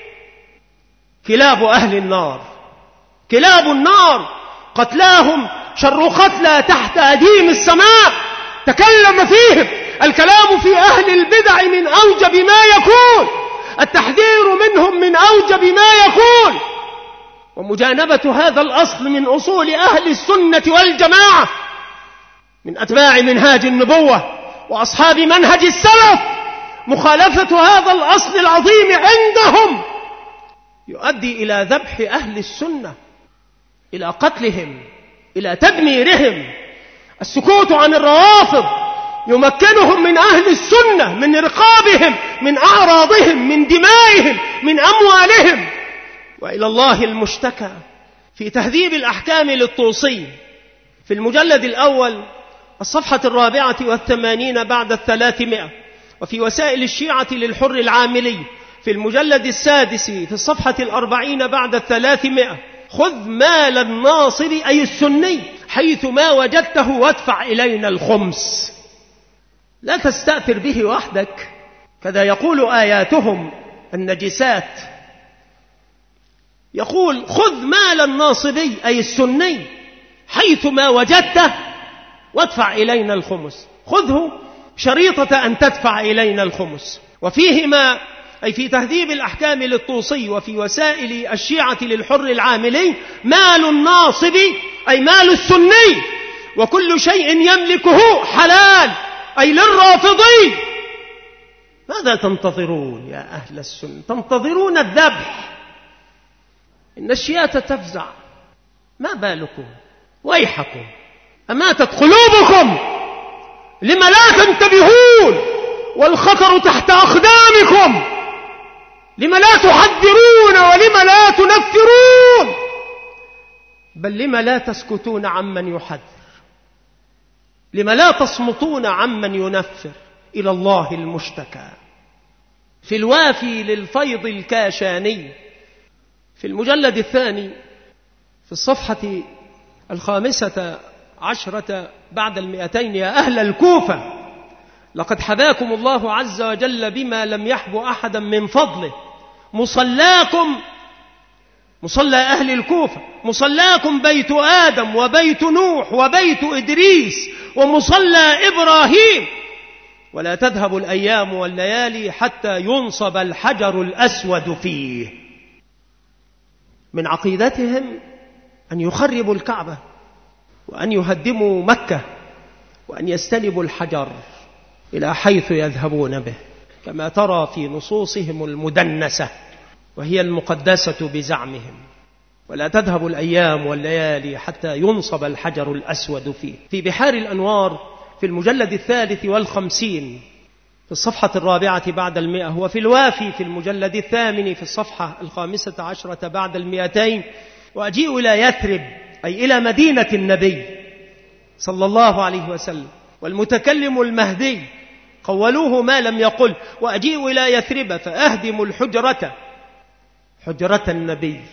كلاب أهل النار، كلاب النار قتلاهم شر قتلى تحت أديم السماء، تكلم فيهم. الكلام في أهل البدع من أوجب ما يكون، التحذير منهم من أوجب ما يكون، ومجانبة هذا الأصل من أصول أهل السنة والجماعة من أتباع منهاج النبوة وأصحاب منهج السلف. مخالفة هذا الأصل العظيم عندهم يؤدي إلى ذبح أهل السنة، إلى قتلهم، إلى تدميرهم. السكوت عن الروافض يمكنهم من أهل السنة، من رقابهم، من أعراضهم، من دمائهم، من أموالهم. وإلى الله المشتكى. في تهذيب الأحكام للطوسي في المجلد الأول الصفحة 84 بعد 300، وفي وسائل الشيعة للحر العاملي في المجلد السادس في الصفحة 40 بعد 300: خذ مال الناصر أي السني حيث ما وجدته وادفع إلينا الخمس. لا تستأثر به وحدك، كذا يقول آياتهم النجسات. يقول خذ مال الناصبي أي السني حيث ما وجدته وادفع إلينا الخمس. خذه شريطة أن تدفع إلينا الخمس. وفيهما أي في تهذيب الأحكام للطوسي وفي وسائل الشيعة للحر العاملي: مال الناصب أي مال السني، وكل شيء يملكه حلال أي للرافضي. ماذا تنتظرون يا أهل السنة؟ تنتظرون الذبح. إن الشيعة تفزع، ما بالكم؟ ويحكم، أماتت قلوبكم، لما لا تنتبهون والخطر تحت أقدامكم؟ لما لا تحذرون ولما لا تنفرون؟ بل لما لا تسكتون عمن يحذر؟ لما لا تصمتون عمن ينفر؟ إلى الله المشتكى. في الوافي للفيض الكاشاني في المجلد الثاني في الصفحة 15 بعد 200: يا أهل الكوفة، لقد حباكم الله عز وجل بما لم يحب أحدا من فضله. مصلاكم، مصلى أهل الكوفة، مصلاكم بيت آدم وبيت نوح وبيت إدريس ومصلى إبراهيم، ولا تذهب الأيام والليالي حتى ينصب الحجر الأسود فيه. من عقيدتهم أن يخربوا الكعبة وأن يهدموا مكة وأن يستلبوا الحجر إلى حيث يذهبون به، كما ترى في نصوصهم المدنسة وهي المقدسة بزعمهم. ولا تذهب الأيام والليالي حتى ينصب الحجر الأسود فيه. في بحار الأنوار في المجلد 53 في الصفحة 4 بعد 100، وفي الوافي في المجلد 8 في الصفحة 15 بعد 200: وأجيء إلى يثرب أي إلى مدينة النبي صلى الله عليه وسلم، والمتكلم المهدي قولوه ما لم يقل: وأجيء إلى يثرب فأهدم الحجرة، حجرة النبي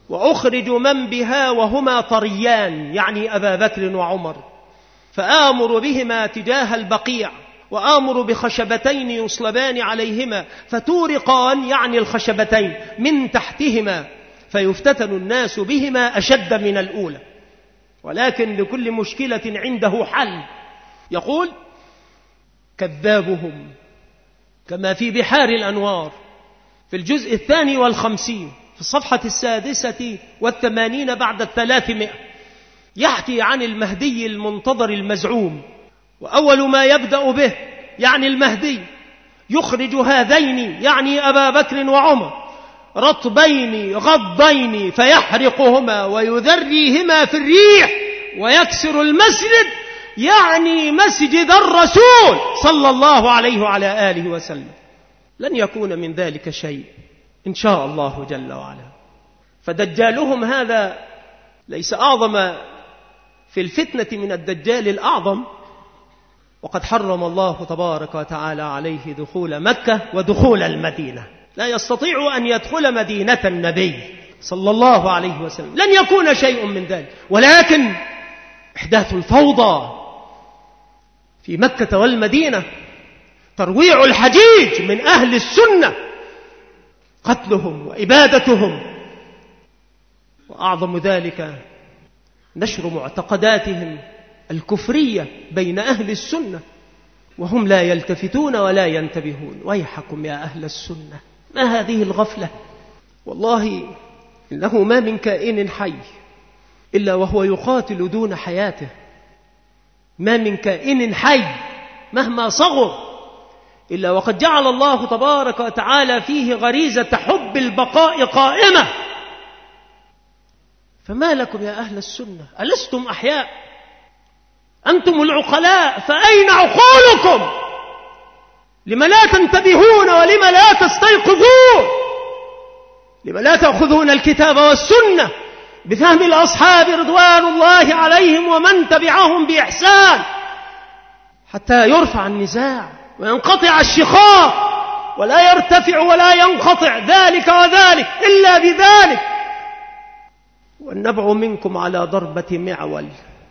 وأخرج من بها وهما طريان، يعني أبا بكر وعمر، فآمر بهما تجاه البقيع، وآمر بخشبتين يصلبان عليهما فتورقان، يعني الخشبتين، من تحتهما، فيفتتن الناس بهما أشد من الأولى. ولكن لكل مشكلة عنده حل. يقول: كذابهم، كما في بحار الأنوار في الجزء 52 في الصفحة 86 بعد 300، يحكي عن المهدي المنتظر المزعوم. وأول ما يبدأ به، يعني المهدي، يخرج هذين، يعني أبا بكر وعمر، رطبين غضين فيحرقهما ويذريهما في الريح ويكسر المسجد، يعني مسجد الرسول صلى الله عليه وعلى آله وسلم. لن يكون من ذلك شيء إن شاء الله جل وعلا. فدجالهم هذا ليس أعظم في الفتنة من الدجال الأعظم، وقد حرم الله تبارك وتعالى عليه دخول مكة ودخول المدينة. لا يستطيع أن يدخل مدينة النبي صلى الله عليه وسلم، لن يكون شيء من ذلك. ولكن إحداث الفوضى في مكة والمدينة، ترويع الحجيج من أهل السنة، قتلهم وإبادتهم، وأعظم ذلك نشر معتقداتهم الكفرية بين أهل السنة وهم لا يلتفتون ولا ينتبهون. ويحكم يا أهل السنة، ما هذه الغفلة؟ والله إنه ما من كائن حي إلا وهو يقاتل دون حياته، ما من كائن حي مهما صغر إلا وقد جعل الله تبارك وتعالى فيه غريزة حب البقاء قائمة. فما لكم يا أهل السنة؟ ألستم أحياء؟ أنتم العقلاء، فأين عقولكم؟ لما لا تنتبهون ولما لا تستيقظون؟ لما لا تأخذون الكتاب والسنة بفهم الأصحاب رضوان الله عليهم ومن تبعهم بإحسان، حتى يرفع النزاع وينقطع الشقاق، ولا يرتفع ولا ينقطع ذلك وذلك إلا بذلك. والنبع منكم على ضربة معول،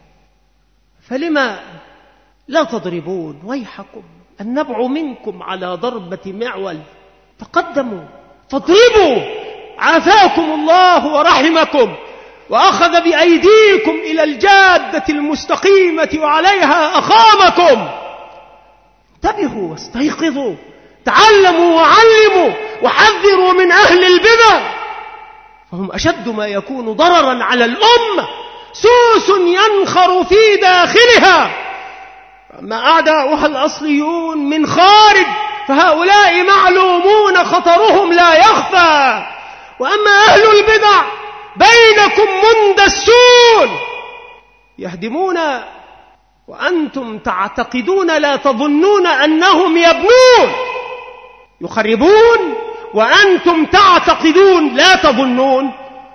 فلما لا تضربون؟ ويحكم، النبع منكم على ضربة معول، تقدموا فاضربوا، عافاكم الله ورحمكم، وأخذ بأيديكم إلى الجادة المستقيمة وعليها أقامكم. انتبهوا واستيقظوا، تعلموا وعلموا وحذروا من أهل البدع، فهم أشد ما يكون ضررا على الأمة، سوس ينخر في داخلها. أما أعداؤها الأصليون من خارج فهؤلاء معلومون خطرهم لا يخفى، وأما أهل البدع بينكم مندسون، يهدمون وأنتم تعتقدون لا تظنون أنهم يبنون، يخربون وأنتم تعتقدون لا تظنون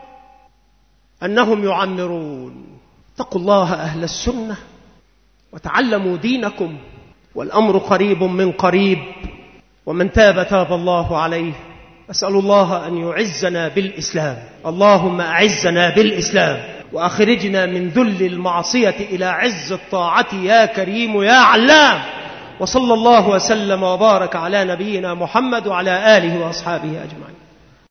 أنهم يعمرون. اتقوا الله أهل السنة وتعلموا دينكم، والأمر قريب من قريب، ومن تاب تاب الله عليه. أسأل الله أن يعزنا بالإسلام، اللهم أعزنا بالإسلام وأخرجنا من ذل المعصية إلى عز الطاعة يا كريم يا علام. وصلى الله وسلم وبارك على نبينا محمد وعلى آله وأصحابه أجمعين.